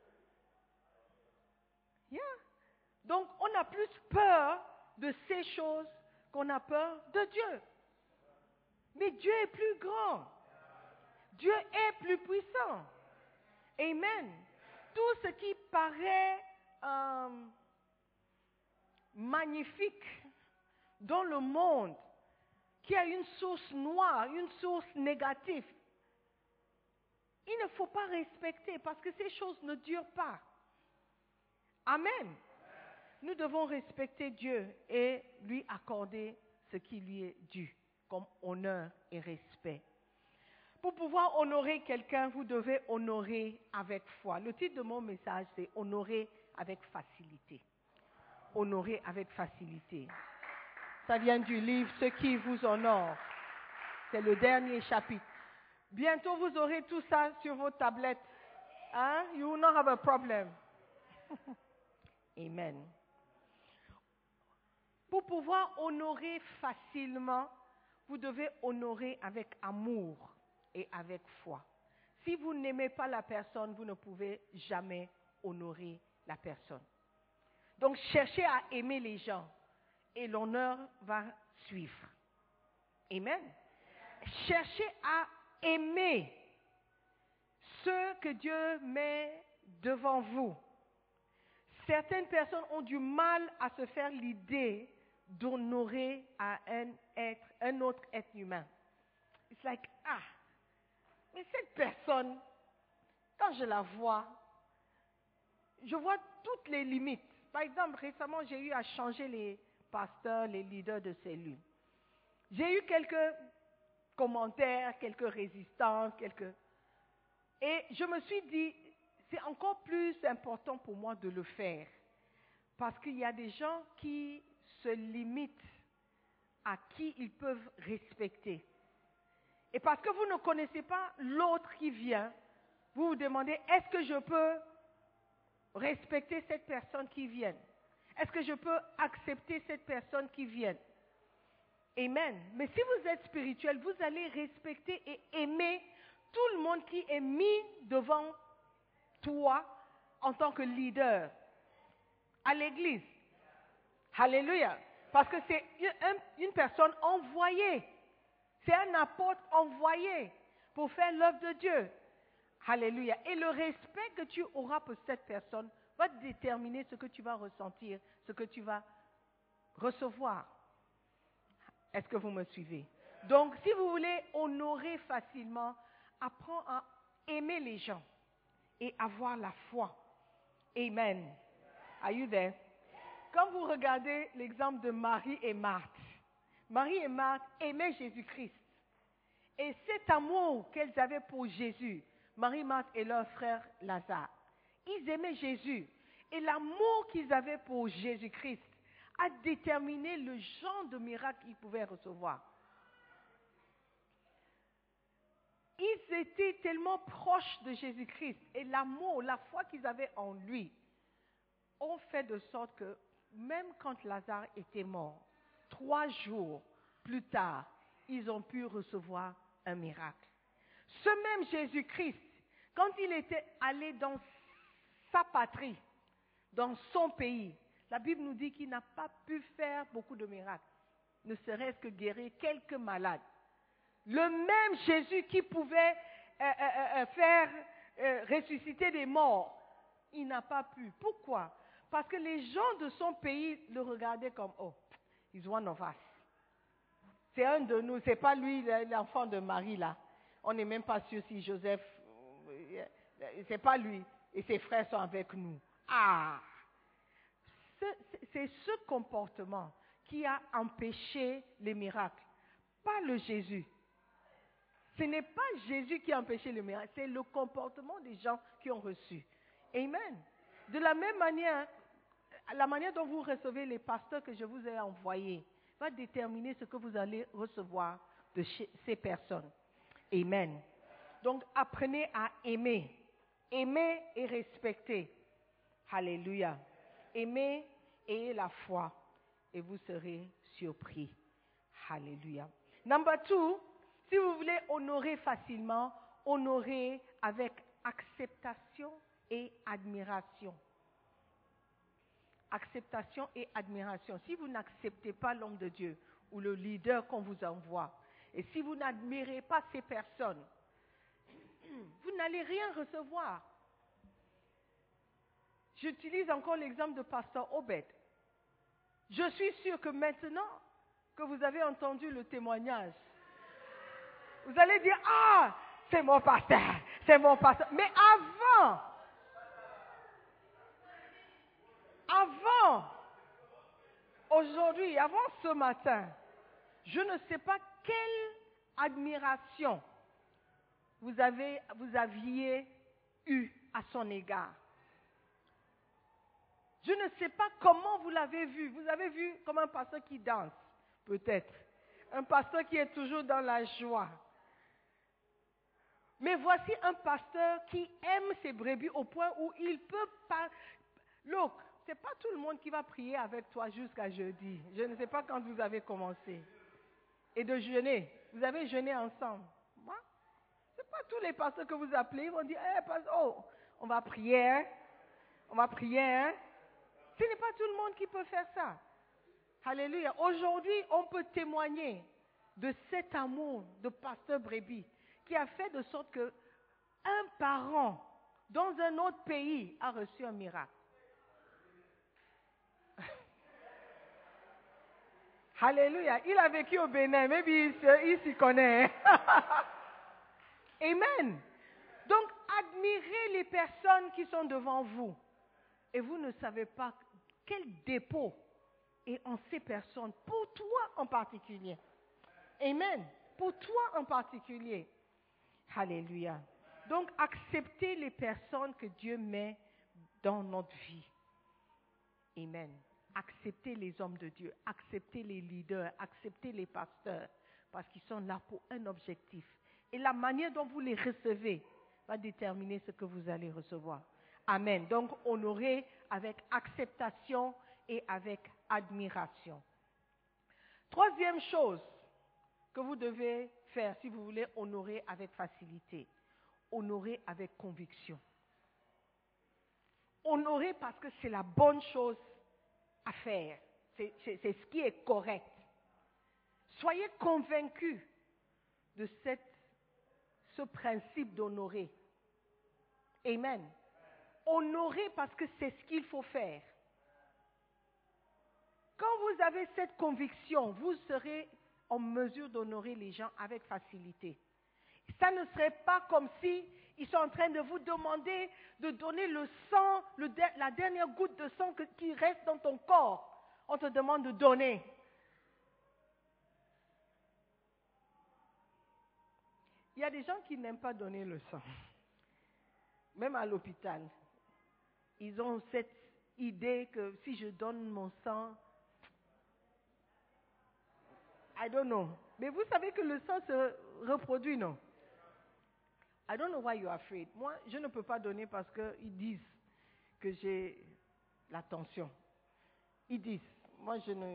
G: Yeah. Donc, on a plus peur de ces choses qu'on a peur de Dieu. Mais Dieu est plus grand. Dieu est plus puissant. Amen. Tout ce qui paraît euh, magnifique dans le monde, qui a une source noire, une source négative, il ne faut pas respecter parce que ces choses ne durent pas. Amen. Nous devons respecter Dieu et lui accorder ce qui lui est dû, comme honneur et respect. Pour pouvoir honorer quelqu'un, vous devez honorer avec foi. Le titre de mon message, c'est « Honorer avec facilité ». Honorer avec facilité. Ça vient du livre « Ceux qui vous honorent ». C'est le dernier chapitre. Bientôt, vous aurez tout ça sur vos tablettes. Hein? You will not have a problem. Amen. Pour pouvoir honorer facilement, vous devez honorer avec amour et avec foi. Si vous n'aimez pas la personne, vous ne pouvez jamais honorer la personne. Donc, cherchez à aimer les gens et l'honneur va suivre. Amen. Cherchez à aimer ceux que Dieu met devant vous. Certaines personnes ont du mal à se faire l'idée d'honorer à un être, un autre être humain. It's like, ah, mais cette personne, quand je la vois, je vois toutes les limites. Par exemple, récemment, j'ai eu à changer les pasteurs, les leaders de cellules. J'ai eu quelques commentaires, quelques résistances, quelques... Et je me suis dit, c'est encore plus important pour moi de le faire. Parce qu'il y a des gens qui se limitent à qui ils peuvent respecter. Et parce que vous ne connaissez pas l'autre qui vient, vous vous demandez, est-ce que je peux respecter cette personne qui vient? Est-ce que je peux accepter cette personne qui vient? Amen. Mais si vous êtes spirituel, vous allez respecter et aimer tout le monde qui est mis devant toi en tant que leader à l'église. Alléluia. Parce que c'est une, une personne envoyée. C'est un apôtre envoyé pour faire l'œuvre de Dieu. Alléluia. Et le respect que tu auras pour cette personne va déterminer ce que tu vas ressentir, ce que tu vas recevoir. Est-ce que vous me suivez? Donc, si vous voulez honorer facilement, apprends à aimer les gens et avoir la foi. Amen. Are you there? Quand vous regardez l'exemple de Marie et Marthe, Marie et Marthe aimaient Jésus-Christ. Et cet amour qu'elles avaient pour Jésus, Marie, Marthe et leur frère Lazare, ils aimaient Jésus. Et l'amour qu'ils avaient pour Jésus-Christ a déterminé le genre de miracle qu'ils pouvaient recevoir. Ils étaient tellement proches de Jésus-Christ et l'amour, la foi qu'ils avaient en lui ont fait de sorte que même quand Lazare était mort, trois jours plus tard, ils ont pu recevoir un miracle. Ce même Jésus-Christ, quand il était allé dans sa patrie, dans son pays, la Bible nous dit qu'il n'a pas pu faire beaucoup de miracles, ne serait-ce que guérir quelques malades. Le même Jésus qui pouvait euh, euh, euh, faire euh, ressusciter des morts, il n'a pas pu. Pourquoi? Parce que les gens de son pays le regardaient comme, oh, he's one of us. C'est un de nous, c'est pas lui l'enfant de Marie là. On n'est même pas sûr si Joseph, c'est pas lui et ses frères sont avec nous. Ah! C'est ce comportement qui a empêché les miracles, pas le Jésus. Ce n'est pas Jésus qui a empêché les miracles, c'est le comportement des gens qui ont reçu. Amen. De la même manière, la manière dont vous recevez les pasteurs que je vous ai envoyés va déterminer ce que vous allez recevoir de chez ces personnes. Amen. Donc, apprenez à aimer. Aimer et respecter. Alléluia. Aimez et ayez la foi et vous serez surpris. Alléluia. Number two, si vous voulez honorer facilement, honorez avec acceptation et admiration. Acceptation et admiration. Si vous n'acceptez pas l'homme de Dieu ou le leader qu'on vous envoie, et si vous n'admirez pas ces personnes, vous n'allez rien recevoir. J'utilise encore l'exemple de Pasteur Obed. Je suis sûre que maintenant que vous avez entendu le témoignage, vous allez dire, ah, c'est mon pasteur, c'est mon pasteur. Mais avant, avant, aujourd'hui, avant ce matin, je ne sais pas quelle admiration vous, avez, vous aviez eue à son égard. Je ne sais pas comment vous l'avez vu. Vous avez vu comme un pasteur qui danse, peut-être. Un pasteur qui est toujours dans la joie. Mais voici un pasteur qui aime ses brebis au point où il peut pas... Look, ce n'est pas tout le monde qui va prier avec toi jusqu'à jeudi. Je ne sais pas quand vous avez commencé. Et de jeûner. Vous avez jeûné ensemble. Ce n'est pas tous les pasteurs que vous appelez. Ils vont dire, hey, pasteur, oh, on va prier, hein? On va prier, hein? Ce n'est pas tout le monde qui peut faire ça. Alléluia. Aujourd'hui, on peut témoigner de cet amour de pasteur brebis qui a fait de sorte que un parent dans un autre pays a reçu un miracle. Alléluia. Il a vécu au Bénin, mais il s'y connaît. Amen. Donc, admirez les personnes qui sont devant vous. Et vous ne savez pas quel dépôt est en ces personnes, pour toi en particulier. Amen. Pour toi en particulier. Alléluia. Donc, acceptez les personnes que Dieu met dans notre vie. Amen. acceptez les hommes de Dieu, acceptez les leaders, acceptez les pasteurs, parce qu'ils sont là pour un objectif. Et la manière dont vous les recevez va déterminer ce que vous allez recevoir. Amen. Donc, honorer avec acceptation et avec admiration. Troisième chose que vous devez faire si vous voulez honorer avec facilité, honorer avec conviction. Honorer parce que c'est la bonne chose à faire. C'est, c'est, c'est ce qui est correct. Soyez convaincus de cette, ce principe d'honorer. Amen. Honorer parce que c'est ce qu'il faut faire. Quand vous avez cette conviction, vous serez en mesure d'honorer les gens avec facilité. Ça ne serait pas comme si ils sont en train de vous demander de donner le sang, le, la dernière goutte de sang que, qui reste dans ton corps. On te demande de donner. Il y a des gens qui n'aiment pas donner le sang. Même à l'hôpital. Ils ont cette idée que si je donne mon sang, I don't know. Mais vous savez que le sang se reproduit, non? I don't know why you are afraid. Moi, je ne peux pas donner parce qu'ils disent que j'ai la tension. Ils disent. Moi, je ne...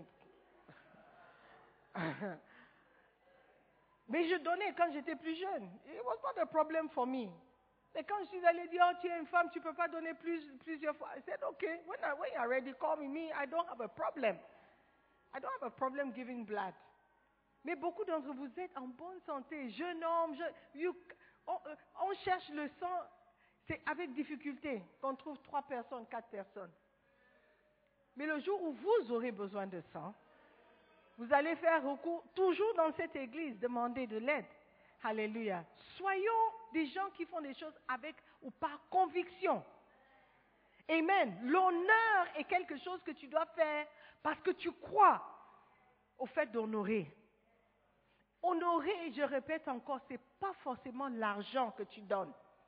G: Mais je donnais quand j'étais plus jeune. It was not a problem for me. Et quand je suis allée dire, oh, tu es une femme, tu ne peux pas donner plus, plusieurs fois. I said, okay, when, I, when you're ready, call me. me. I don't have a problem. I don't have a problem giving blood. Mais beaucoup d'entre vous êtes en bonne santé, jeune homme, je, you, on, on cherche le sang, c'est avec difficulté qu'on trouve trois personnes, quatre personnes. Mais le jour où vous aurez besoin de sang, vous allez faire recours, toujours dans cette église, demander de l'aide. Alléluia. Soyons des gens qui font des choses avec ou par conviction. Amen. L'honneur est quelque chose que tu dois faire parce que tu crois au fait d'honorer. Honorer, je répète encore, ce n'est pas forcément l'argent que tu donnes.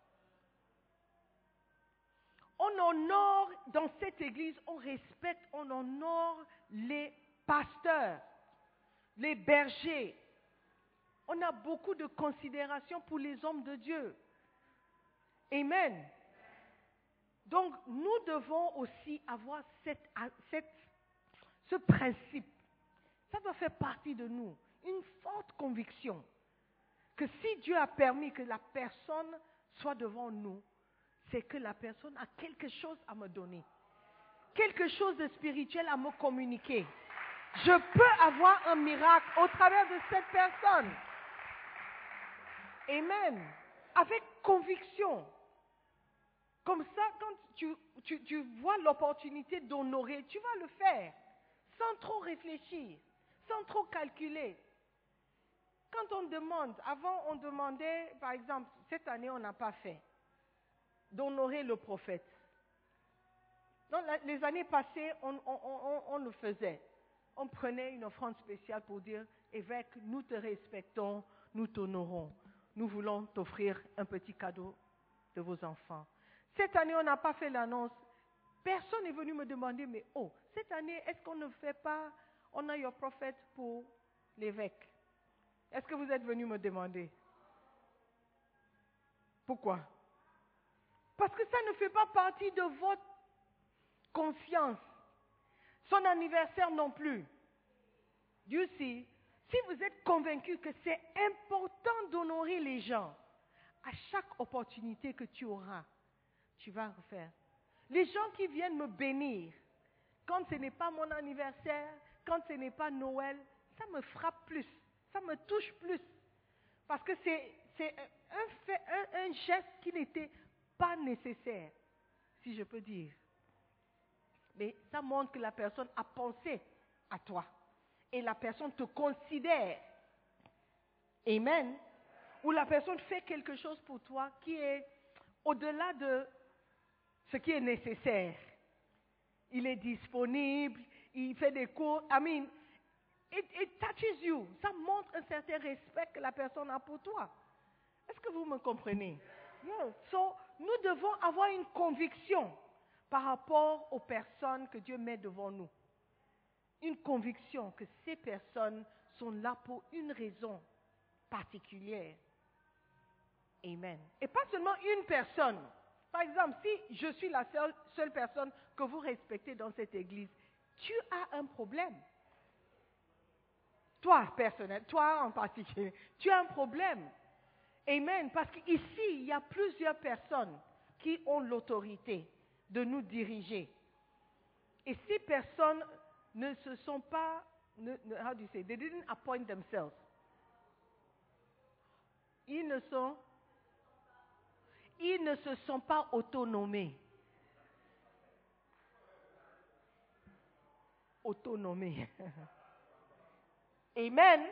G: On honore, dans cette église, on respecte, on honore les pasteurs, les bergers. On a beaucoup de considération pour les hommes de Dieu. Amen. Donc, nous devons aussi avoir cette, cette, ce principe. Ça doit faire partie de nous. Une forte conviction que si Dieu a permis que la personne soit devant nous, c'est que la personne a quelque chose à me donner, quelque chose de spirituel à me communiquer. Je peux avoir un miracle au travers de cette personne. Amen. Avec conviction. Comme ça, quand tu, tu, tu vois l'opportunité d'honorer, tu vas le faire sans trop réfléchir, sans trop calculer. Quand on demande, avant on demandait, par exemple, cette année on n'a pas fait, d'honorer le prophète. Dans la, les années passées, on, on, on, on le faisait. On prenait une offrande spéciale pour dire, évêque, nous te respectons, nous t'honorons. Nous voulons t'offrir un petit cadeau de vos enfants. Cette année, on n'a pas fait l'annonce. Personne n'est venu me demander, mais oh, cette année, est-ce qu'on ne fait pas Honor Your Prophet pour l'évêque? Est-ce que vous êtes venu me demander? Pourquoi? Parce que ça ne fait pas partie de votre conscience. Son anniversaire non plus. Dieu sait, si vous êtes convaincu que c'est important d'honorer les gens, à chaque opportunité que tu auras, tu vas refaire. Les gens qui viennent me bénir, quand ce n'est pas mon anniversaire, quand ce n'est pas Noël, ça me frappe plus, ça me touche plus. Parce que c'est, c'est un, fait, un, un geste qui n'était pas nécessaire, si je peux dire. Mais ça montre que la personne a pensé à toi. Et la personne te considère. Amen. Ou la personne fait quelque chose pour toi qui est au-delà de ce qui est nécessaire. Il est disponible, il fait des cours. I mean, it, it touches you. Ça montre un certain respect que la personne a pour toi. Est-ce que vous me comprenez? Yeah. So, nous devons avoir une conviction par rapport aux personnes que Dieu met devant nous. une conviction que ces personnes sont là pour une raison particulière. Amen. Et pas seulement une personne. Par exemple, si je suis la seule, seule personne que vous respectez dans cette église, tu as un problème. Toi, personnel, toi en particulier, tu as un problème. Amen. Parce qu'ici, il y a plusieurs personnes qui ont l'autorité de nous diriger. Et ces personnes ne se sont pas, ne, ne, how do you say, they didn't appoint themselves. Ils ne sont, ils ne se sont pas autonomés. Autonomés. Amen.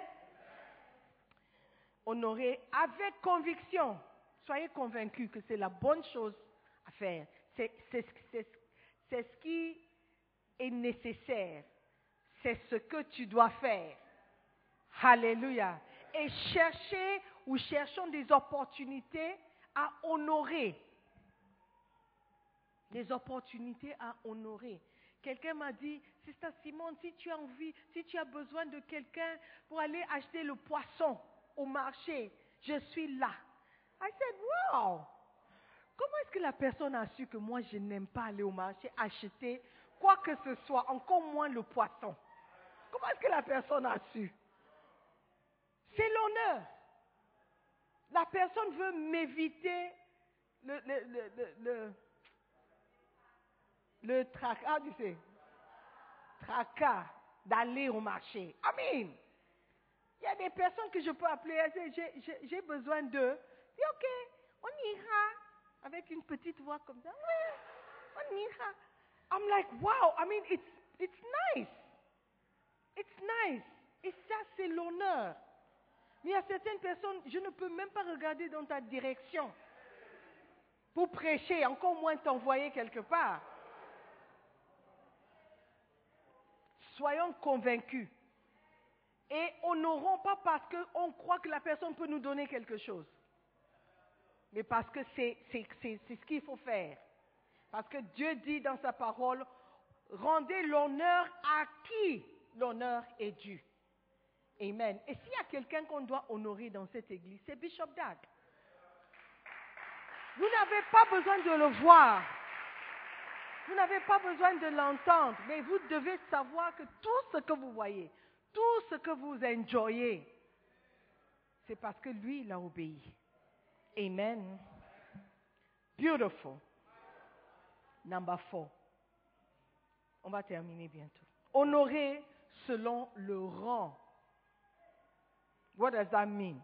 G: Honorer avec conviction. Soyez convaincus que c'est la bonne chose à faire. C'est, c'est, c'est, c'est ce qui est nécessaire. C'est ce que tu dois faire. Alléluia. Et chercher ou cherchons des opportunités à honorer. Des opportunités à honorer. Quelqu'un m'a dit, Sister Simone, si tu as envie, si tu as besoin de quelqu'un pour aller acheter le poisson au marché, je suis là. I said, wow! Comment est-ce que la personne a su que moi, je n'aime pas aller au marché acheter quoi que ce soit, encore moins le poisson? Comment est-ce que la personne a su? C'est l'honneur. La personne veut m'éviter le, le, le, le, le, le tracas, tu sais, tracas d'aller au marché. Amen. Il y a des personnes que je peux appeler, j'ai, j'ai, j'ai besoin d'eux. Je dis, ok, on ira. Avec une petite voix comme ça. Oui, on ira. I'm like, wow, I mean, it's, it's nice. It's nice. Et ça, c'est l'honneur. Mais il y a certaines personnes, je ne peux même pas regarder dans ta direction pour prêcher, encore moins t'envoyer quelque part. Soyons convaincus. Et honorons pas parce qu'on croit que la personne peut nous donner quelque chose. Mais parce que c'est, c'est, c'est, c'est ce qu'il faut faire. Parce que Dieu dit dans sa parole, rendez l'honneur à qui l'honneur est dû. Amen. Et s'il y a quelqu'un qu'on doit honorer dans cette église, c'est Bishop Dag. Vous n'avez pas besoin de le voir. Vous n'avez pas besoin de l'entendre. Mais vous devez savoir que tout ce que vous voyez, tout ce que vous enjoyez, c'est parce que lui, il a obéi. Amen. Beautiful. Number four. On va terminer bientôt. Honorer selon le rang. What does that mean?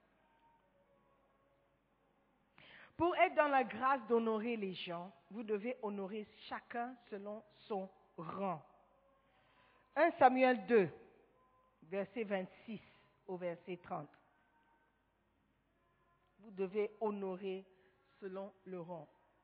G: Pour être dans la grâce d'honorer les gens, vous devez honorer chacun selon son rang. un Samuel deux, verset vingt-six au verset trente. Vous devez honorer selon le rang.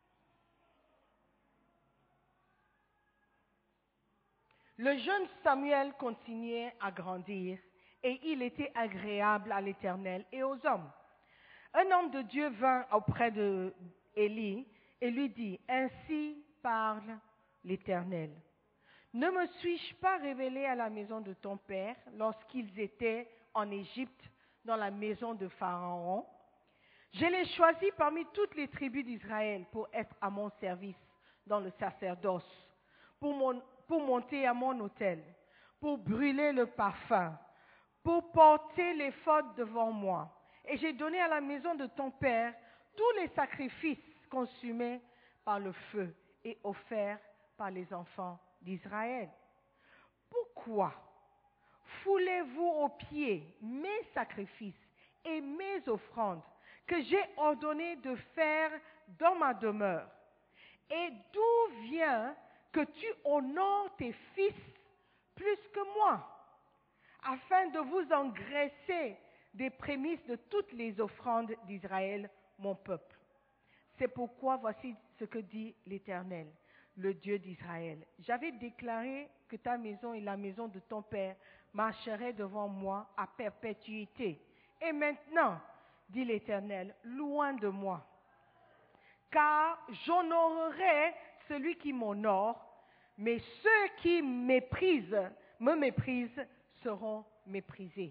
G: Le jeune Samuel continuait à grandir et il était agréable à l'Éternel et aux hommes. Un homme de Dieu vint auprès d'Élie et lui dit, « Ainsi parle l'Éternel. Ne me suis-je pas révélé à la maison de ton père lorsqu'ils étaient en Égypte dans la maison de Pharaon? Je l'ai choisi parmi toutes les tribus d'Israël pour être à mon service dans le sacerdoce, pour, mon, pour monter à mon autel, pour brûler le parfum, pour porter l'éphod devant moi. Et j'ai donné à la maison de ton père tous les sacrifices consumés par le feu et offerts par les enfants d'Israël. Pourquoi foulez-vous aux pieds mes sacrifices et mes offrandes que j'ai ordonné de faire dans ma demeure? Et d'où vient que tu honores tes fils plus que moi, afin de vous engraisser des prémices de toutes les offrandes d'Israël, mon peuple? C'est pourquoi voici ce que dit l'Éternel, le Dieu d'Israël. J'avais déclaré que ta maison et la maison de ton père marcheraient devant moi à perpétuité. Et maintenant, dit l'Éternel, loin de moi, car j'honorerai celui qui m'honore, mais ceux qui méprisent me méprisent seront méprisés.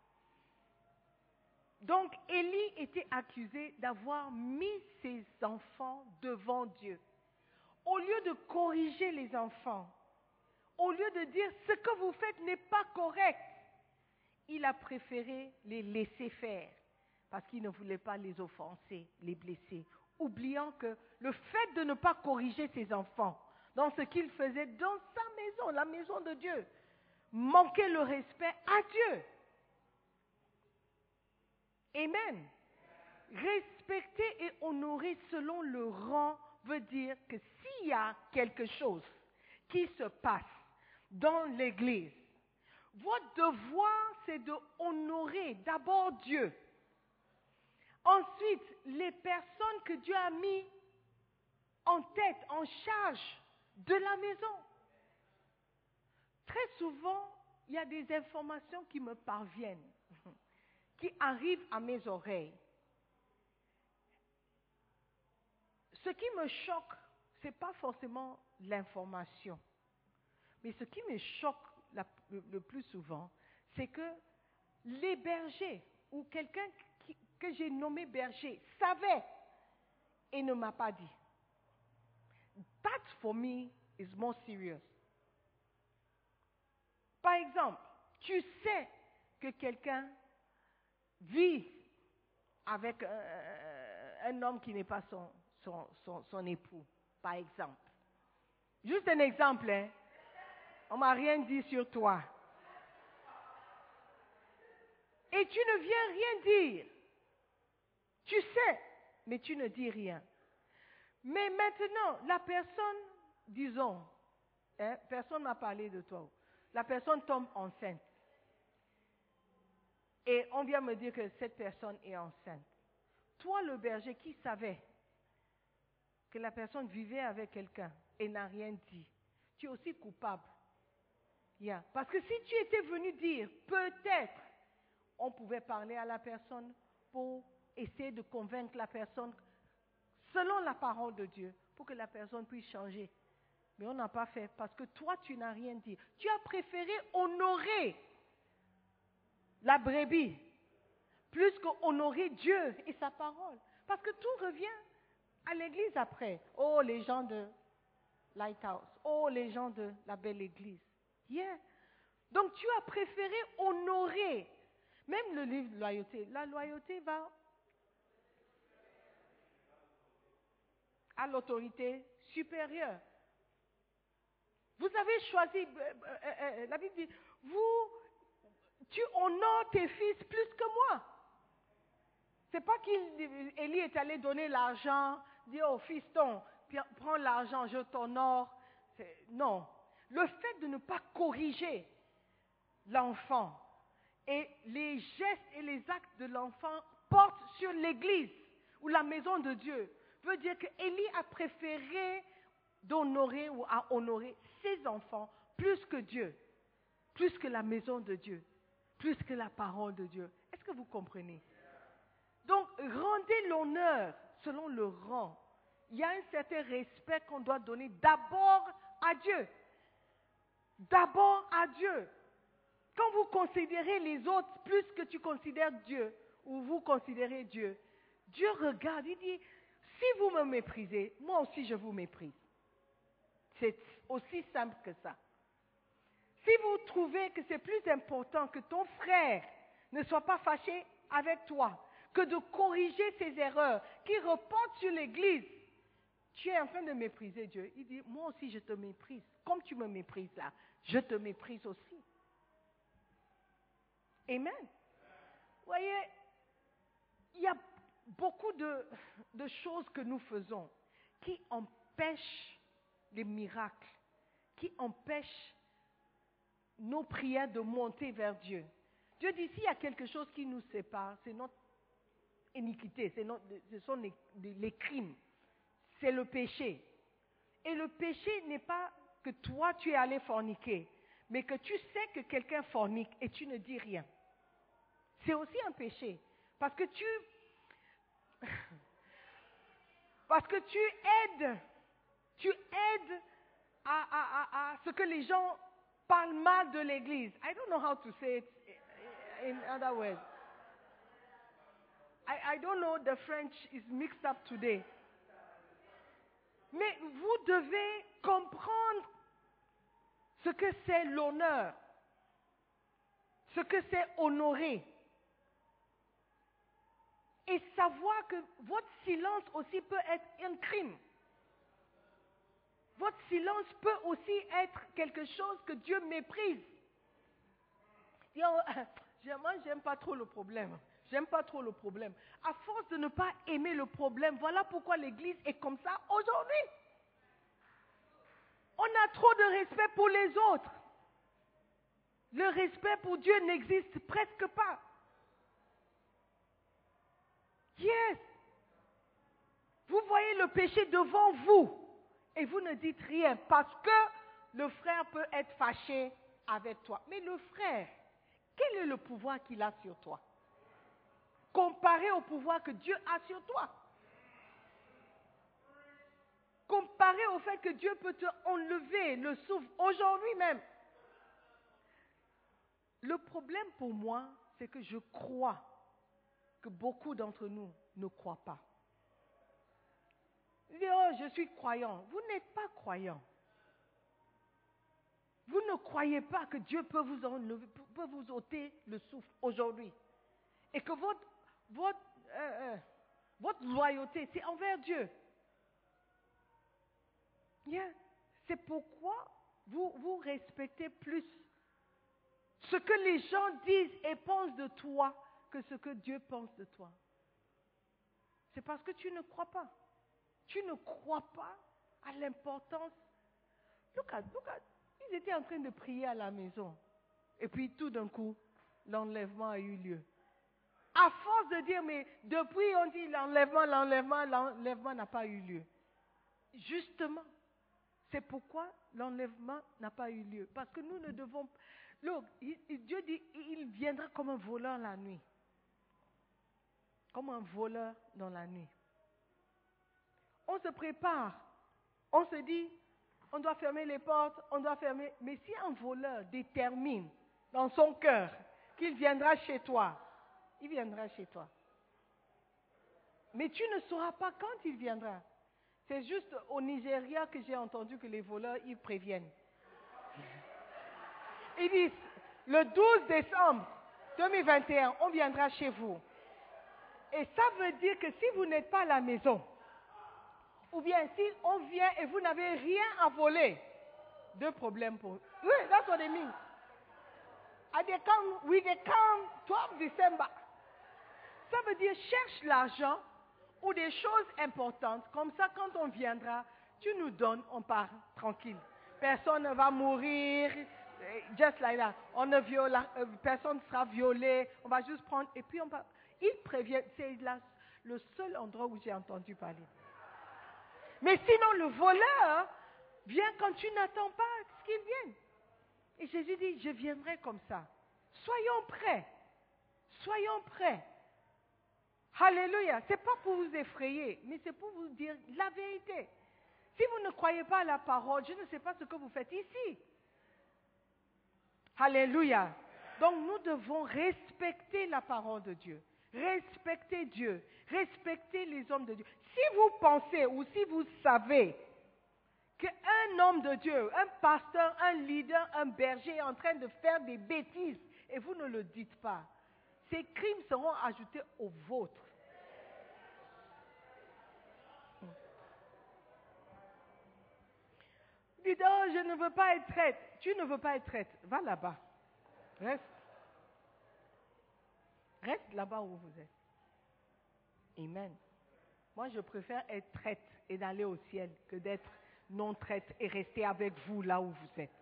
G: Donc, Élie était accusé d'avoir mis ses enfants devant Dieu. Au lieu de corriger les enfants, au lieu de dire ce que vous faites n'est pas correct, il a préféré les laisser faire parce qu'il ne voulait pas les offenser, les blesser, oubliant que le fait de ne pas corriger ses enfants dans ce qu'ils faisaient dans sa maison, la maison de Dieu, manquait le respect à Dieu. Amen. Respecter et honorer selon le rang veut dire que s'il y a quelque chose qui se passe dans l'Église, votre devoir, c'est de honorer d'abord Dieu. Ensuite, les personnes que Dieu a mis en tête, en charge de la maison. Très souvent, il y a des informations qui me parviennent, qui arrivent à mes oreilles. Ce qui me choque, ce n'est pas forcément l'information. Mais ce qui me choque la, le, le plus souvent, c'est que les bergers ou quelqu'un qui, que j'ai nommé berger savait et ne m'a pas dit. That for me is more serious. Par exemple, tu sais que quelqu'un vit avec un, un homme qui n'est pas son, son, son, son époux, par exemple. Juste un exemple, hein. On ne m'a rien dit sur toi. Et tu ne viens rien dire. Tu sais, mais tu ne dis rien. Mais maintenant, la personne, disons, hein, personne ne m'a parlé de toi. La personne tombe enceinte. Et on vient me dire que cette personne est enceinte. Toi, le berger, qui savait que la personne vivait avec quelqu'un et n'a rien dit, tu es aussi coupable. Yeah. Parce que si tu étais venu dire, peut-être, on pouvait parler à la personne pour essayer de convaincre la personne selon la parole de Dieu, pour que la personne puisse changer. Mais on n'a pas fait, parce que toi, tu n'as rien dit. Tu as préféré honorer la brebis, plus qu'honorer Dieu et sa parole. Parce que tout revient à l'église après. Oh, les gens de Lighthouse. Oh, les gens de la belle église. Yeah. Donc, tu as préféré honorer. Même le livre de loyauté. La loyauté va à l'autorité supérieure. Vous avez choisi, euh, euh, euh, la Bible dit, vous, tu honores tes fils plus que moi. C'est pas qu'Élie est allé donner l'argent, dire au fiston, prends l'argent, je t'honore. C'est, non. Le fait de ne pas corriger l'enfant et les gestes et les actes de l'enfant portent sur l'église ou la maison de Dieu veut dire qu'Élie a préféré d'honorer ou à honorer ses enfants plus que Dieu, plus que la maison de Dieu, plus que la parole de Dieu. Est-ce que vous comprenez? Donc, rendez l'honneur selon le rang. Il y a un certain respect qu'on doit donner d'abord à Dieu. D'abord à Dieu. Quand vous considérez les autres plus que tu considères Dieu, ou vous considérez Dieu, Dieu regarde, il dit, si vous me méprisez, moi aussi je vous méprise. C'est aussi simple que ça. Si vous trouvez que c'est plus important que ton frère ne soit pas fâché avec toi, que de corriger ses erreurs, qui reportent sur l'Église, tu es en train de mépriser Dieu. Il dit, moi aussi je te méprise. Comme tu me méprises là, je te méprise aussi. Amen. Vous voyez, il y a beaucoup de, de choses que nous faisons qui empêchent les miracles, qui empêchent nos prières de monter vers Dieu. Dieu dit, s'il y a quelque chose qui nous sépare, c'est notre iniquité, c'est notre, ce sont les, les crimes, c'est le péché. Et le péché n'est pas que toi tu es allé forniquer, mais que tu sais que quelqu'un fornique et tu ne dis rien. C'est aussi un péché. Parce que tu... Parce que tu aides, tu aides à, à, à, à ce que les gens parle mal de l'église. I don't know how to say it in other words. I, I don't know, the French is mixed up today. Mais vous devez comprendre ce que c'est l'honneur, ce que c'est honorer. Et savoir que votre silence aussi peut être un crime. Votre silence peut aussi être quelque chose que Dieu méprise. Et on, moi, j'aime pas trop le problème. J'aime pas trop le problème. À force de ne pas aimer le problème, voilà pourquoi l'Église est comme ça aujourd'hui. On a trop de respect pour les autres. Le respect pour Dieu n'existe presque pas. Yes. Vous voyez le péché devant vous et vous ne dites rien parce que le frère peut être fâché avec toi. Mais le frère, quel est le pouvoir qu'il a sur toi? Comparé au pouvoir que Dieu a sur toi. Comparé au fait que Dieu peut te enlever le souffle aujourd'hui même. Le problème pour moi, c'est que je crois que beaucoup d'entre nous ne croient pas. Vous dites, oh, je suis croyant. Vous n'êtes pas croyant. Vous ne croyez pas que Dieu peut vous enlever, peut vous ôter le souffle aujourd'hui. Et que votre, votre, euh, euh, votre loyauté, c'est envers Dieu. Yeah. C'est pourquoi vous, vous respectez plus ce que les gens disent et pensent de toi que ce que Dieu pense de toi. C'est parce que tu ne crois pas. Tu ne crois pas à l'importance. Look at, look at. Ils étaient en train de prier à la maison. Et puis tout d'un coup, l'enlèvement a eu lieu. À force de dire, mais depuis on dit l'enlèvement, l'enlèvement, l'enlèvement n'a pas eu lieu. Justement, c'est pourquoi l'enlèvement n'a pas eu lieu. Parce que nous ne devons pas. Look, Dieu dit, il viendra comme un voleur la nuit. Comme un voleur dans la nuit. On se prépare. On se dit, on doit fermer les portes, on doit fermer. Mais si un voleur détermine dans son cœur qu'il viendra chez toi, il viendra chez toi. Mais tu ne sauras pas quand il viendra. C'est juste au Nigeria que j'ai entendu que les voleurs, ils préviennent. Ils disent, le douze décembre deux mille vingt et un, on viendra chez vous. Et ça veut dire que si vous n'êtes pas à la maison, ou bien si on vient et vous n'avez rien à voler, deux problèmes pour vous. Oui, that's what it means. And they come, we they come twelve December. Ça veut dire cherche l'argent ou des choses importantes. Comme ça, quand on viendra, tu nous donnes, on part tranquille. Personne ne va mourir, just like that. On ne viola, euh, personne ne sera violé. On va juste prendre et puis on va. Il prévient. C'est là, le seul endroit où j'ai entendu parler. Mais sinon, le voleur vient quand tu n'attends pas ce qu'il vienne. Et Jésus dit, je viendrai comme ça. Soyons prêts. Soyons prêts. Alléluia. Ce n'est pas pour vous effrayer, mais c'est pour vous dire la vérité. Si vous ne croyez pas à la parole, je ne sais pas ce que vous faites ici. Alléluia. Donc nous devons respecter la parole de Dieu. Respectez Dieu. Respectez les hommes de Dieu. Si vous pensez ou si vous savez qu'un homme de Dieu, un pasteur, un leader, un berger est en train de faire des bêtises et vous ne le dites pas, ces crimes seront ajoutés aux vôtres. Dites, oh, je ne veux pas être traite. Tu ne veux pas être traite. Va là-bas. Reste. Reste là-bas où vous êtes. Amen. Moi, je préfère être traite et d'aller au ciel que d'être non traite et rester avec vous là où vous êtes.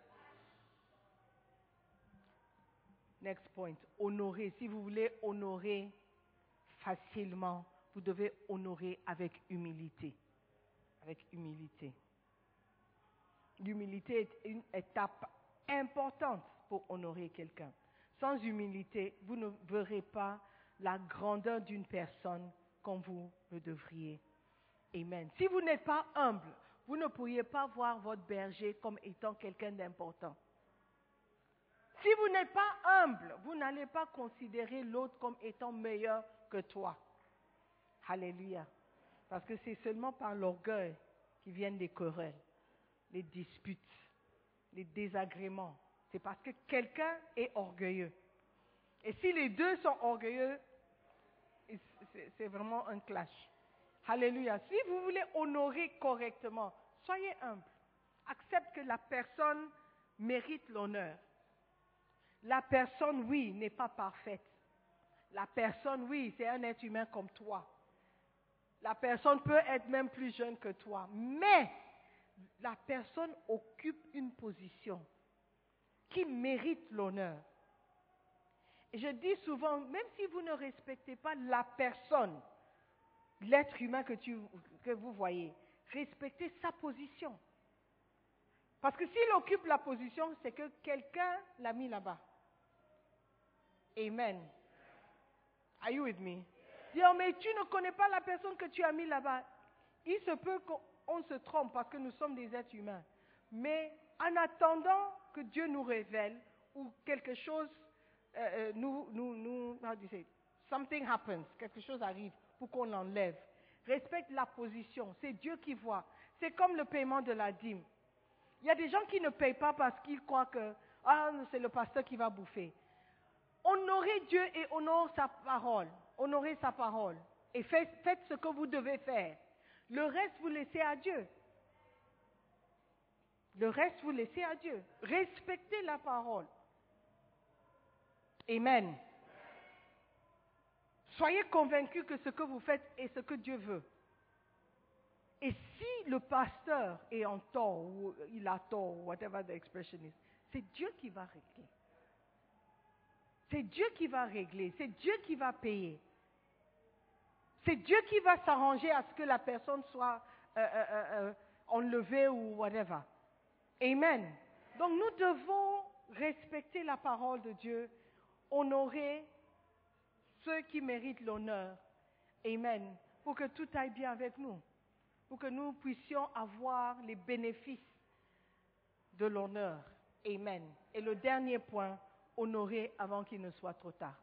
G: Next point. Honorer. Si vous voulez honorer facilement, vous devez honorer avec humilité. Avec humilité. L'humilité est une étape importante pour honorer quelqu'un. Sans humilité, vous ne verrez pas la grandeur d'une personne comme vous le devriez. Amen. Si vous n'êtes pas humble, vous ne pourriez pas voir votre berger comme étant quelqu'un d'important. si vous n'êtes pas humble, vous n'allez pas considérer l'autre comme étant meilleur que toi. Alléluia. Parce que c'est seulement par l'orgueil qui viennent les querelles, les disputes, les désagréments. C'est parce que quelqu'un est orgueilleux. Et si les deux sont orgueilleux, c'est vraiment un clash. Alléluia. Si vous voulez honorer correctement, soyez humble. Accepte que la personne mérite l'honneur. La personne, oui, n'est pas parfaite. La personne, oui, c'est un être humain comme toi. La personne peut être même plus jeune que toi. Mais la personne occupe une position qui mérite l'honneur. Et je dis souvent, même si vous ne respectez pas la personne, l'être humain que, tu, que vous voyez, respectez sa position. Parce que s'il occupe la position, c'est que quelqu'un l'a mis là-bas. Amen. Are you with me? Dis, oh, mais tu ne connais pas la personne que tu as mis là-bas. Il se peut qu'on se trompe parce que nous sommes des êtres humains. Mais en attendant que Dieu nous révèle ou quelque chose euh, nous, nous, nous, how do you say, something happens, quelque chose arrive pour qu'on l'enlève. Respecte la position. C'est Dieu qui voit. C'est comme le paiement de la dîme. Il y a des gens qui ne payent pas parce qu'ils croient que ah, c'est le pasteur qui va bouffer. Honorez Dieu et honorez sa parole. Honorez sa parole. Et faites, faites ce que vous devez faire. Le reste, vous laissez à Dieu. Le reste, vous laissez à Dieu. Respectez la parole. Amen. Soyez convaincus que ce que vous faites est ce que Dieu veut. Et si le pasteur est en tort, ou il a tort, whatever the expression is, c'est Dieu qui va régler. C'est Dieu qui va régler. C'est Dieu qui va payer. C'est Dieu qui va s'arranger à ce que la personne soit euh, euh, euh, enlevée ou whatever. Amen. Donc nous devons respecter la parole de Dieu, honorer ceux qui méritent l'honneur. Amen. Pour que tout aille bien avec nous. Pour que nous puissions avoir les bénéfices de l'honneur. Amen. Et le dernier point, honorer avant qu'il ne soit trop tard.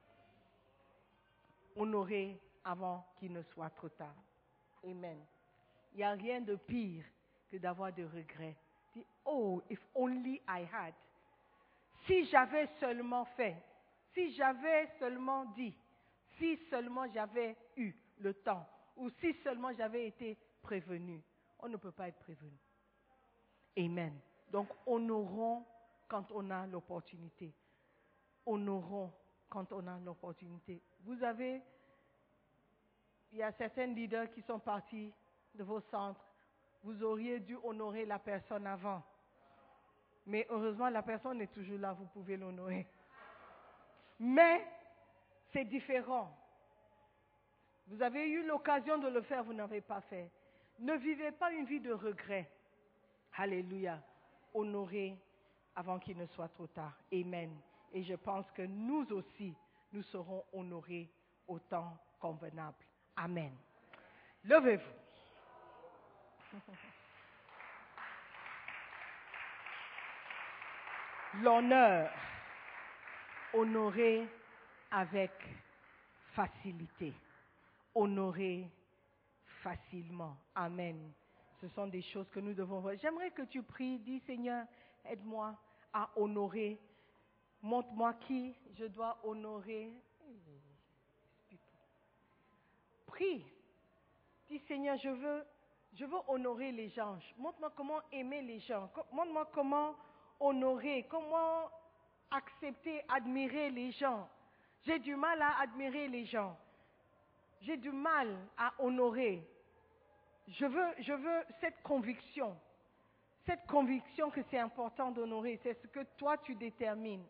G: Honorer avant qu'il ne soit trop tard. Amen. Il n'y a rien de pire que d'avoir des regrets. Dis, oh, if only I had. Si j'avais seulement fait, si j'avais seulement dit, si seulement j'avais eu le temps, ou si seulement j'avais été prévenu. On ne peut pas être prévenu. Amen. Donc, honorons quand on a l'opportunité. Honorons quand on a l'opportunité. Vous avez, il y a certains leaders qui sont partis de vos centres. Vous auriez dû honorer la personne avant. Mais heureusement, la personne est toujours là, vous pouvez l'honorer. Mais, c'est différent. Vous avez eu l'occasion de le faire, vous n'avez pas fait. Ne vivez pas une vie de regret. Alléluia. Honorez avant qu'il ne soit trop tard. Amen. Et je pense que nous aussi, nous serons honorés au temps convenable. Amen. Levez-vous. L'honneur, honorer avec facilité. Honorer facilement. Amen. Ce sont des choses que nous devons voir. J'aimerais que tu pries, dis Seigneur, aide-moi à honorer. Montre-moi qui je dois honorer. Prie. Dis Seigneur, je veux, je veux honorer les gens. Montre-moi comment aimer les gens. Montre-moi comment honorer, comment accepter, admirer les gens. J'ai du mal à admirer les gens. J'ai du mal à honorer. Je veux, je veux cette conviction. Cette conviction que c'est important d'honorer. C'est ce que toi tu détermines.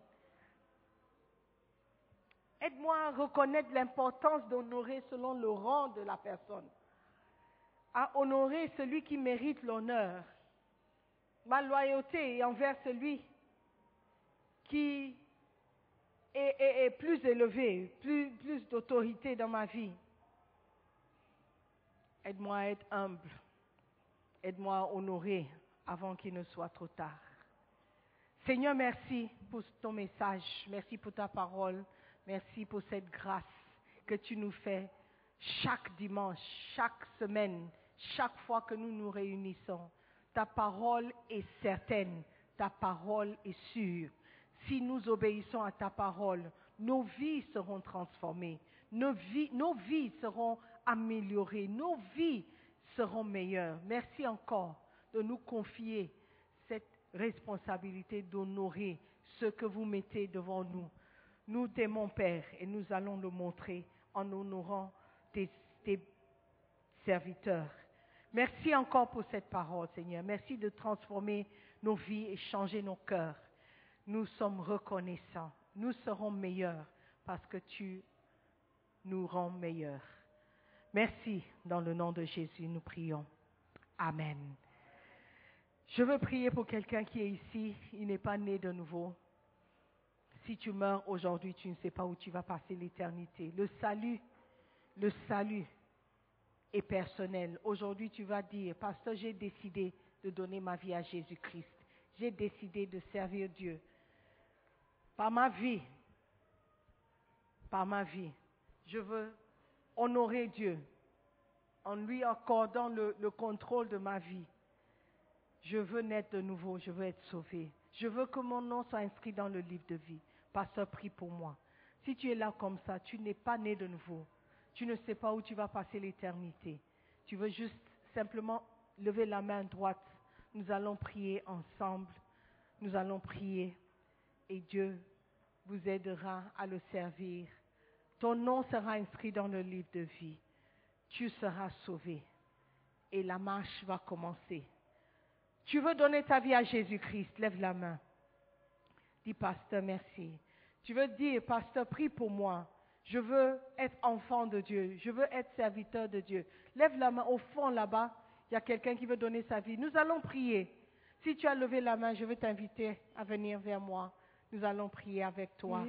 G: Aide-moi à reconnaître l'importance d'honorer selon le rang de la personne. À honorer celui qui mérite l'honneur. Ma loyauté est envers celui qui est, est, est plus élevé, plus, plus d'autorité dans ma vie. Aide-moi à être humble. Aide-moi à honorer avant qu'il ne soit trop tard. Seigneur, merci pour ton message. Merci pour ta parole. Merci pour cette grâce que tu nous fais chaque dimanche, chaque semaine, chaque fois que nous nous réunissons. Ta parole est certaine. Ta parole est sûre. Si nous obéissons à ta parole, nos vies seront transformées. Nos vies, nos vies seront améliorées. Nos vies seront meilleures. Merci encore de nous confier cette responsabilité d'honorer ce que vous mettez devant nous. Nous t'aimons, Père, et nous allons le montrer en honorant tes, tes serviteurs. Merci encore pour cette parole, Seigneur. Merci de transformer nos vies et changer nos cœurs. Nous sommes reconnaissants. Nous serons meilleurs parce que tu nous rends meilleurs. Merci, dans le nom de Jésus, nous prions. Amen. Je veux prier pour quelqu'un qui est ici, il n'est pas né de nouveau. Si tu meurs aujourd'hui, tu ne sais pas où tu vas passer l'éternité. Le salut, le salut est personnel. Aujourd'hui, tu vas dire, Pasteur, j'ai décidé de donner ma vie à Jésus-Christ. J'ai décidé de servir Dieu. Par ma vie, par ma vie, je veux honorer Dieu en lui accordant le, le contrôle de ma vie. Je veux naître de nouveau, je veux être sauvé. Je veux que mon nom soit inscrit dans le livre de vie. Pasteur, prie pour moi. Si tu es là comme ça, tu n'es pas né de nouveau. Tu ne sais pas où tu vas passer l'éternité. Tu veux juste simplement lever la main droite. Nous allons prier ensemble. Nous allons prier et Dieu vous aidera à le servir. Ton nom sera inscrit dans le livre de vie. Tu seras sauvé et la marche va commencer. Tu veux donner ta vie à Jésus-Christ, lève la main. Dis, Pasteur, merci. Tu veux dire, Pasteur, prie pour moi. Je veux être enfant de Dieu. Je veux être serviteur de Dieu. Lève la main au fond là-bas. Il y a quelqu'un qui veut donner sa vie. Nous allons prier. Si tu as levé la main, je veux t'inviter à venir vers moi. Nous allons prier avec toi.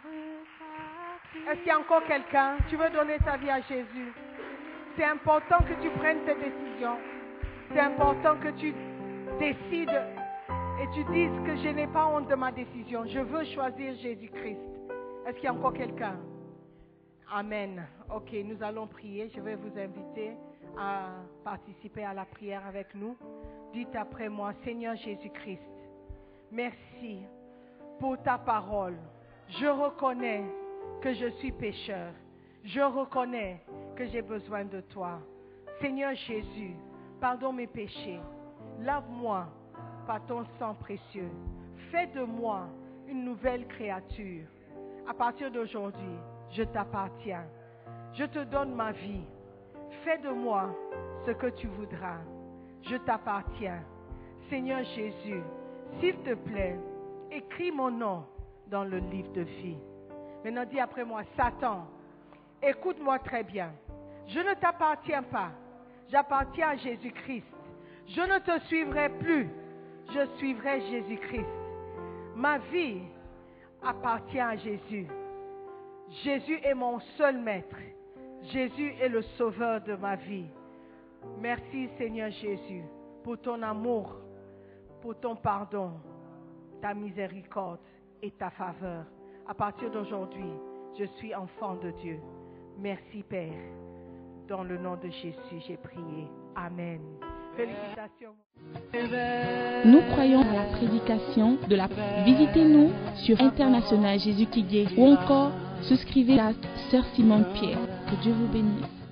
G: Est-ce qu'il y a encore quelqu'un? Tu veux donner ta vie à Jésus? C'est important que tu prennes cette décision. C'est important que tu décides et tu dises que je n'ai pas honte de ma décision. Je veux choisir Jésus-Christ. Est-ce qu'il y a encore quelqu'un? Amen. Ok, nous allons prier. Je vais vous inviter à participer à la prière avec nous. Dites après moi, Seigneur Jésus-Christ, merci pour ta parole. Je reconnais que je suis pécheur. Je reconnais que j'ai besoin de toi. Seigneur Jésus, pardonne mes péchés. Lave-moi par ton sang précieux. Fais de moi une nouvelle créature. À partir d'aujourd'hui, je t'appartiens. Je te donne ma vie. Fais de moi ce que tu voudras. Je t'appartiens. Seigneur Jésus, s'il te plaît, écris mon nom dans le livre de vie. Maintenant, dis après moi, Satan, écoute-moi très bien. Je ne t'appartiens pas. J'appartiens à Jésus-Christ. Je ne te suivrai plus. Je suivrai Jésus-Christ. Ma vie appartient à Jésus. Jésus est mon seul maître. Jésus est le sauveur de ma vie. Merci Seigneur Jésus pour ton amour, pour ton pardon, ta miséricorde et ta faveur. À partir d'aujourd'hui, je suis enfant de Dieu. Merci Père. Dans le nom de Jésus, j'ai prié. Amen. Félicitations.
B: Nous croyons à la prédication de la... Visitez-nous sur International Jésus qui guérit ou encore souscrivez à Sœur Simone Pierre. Que Dieu vous bénisse.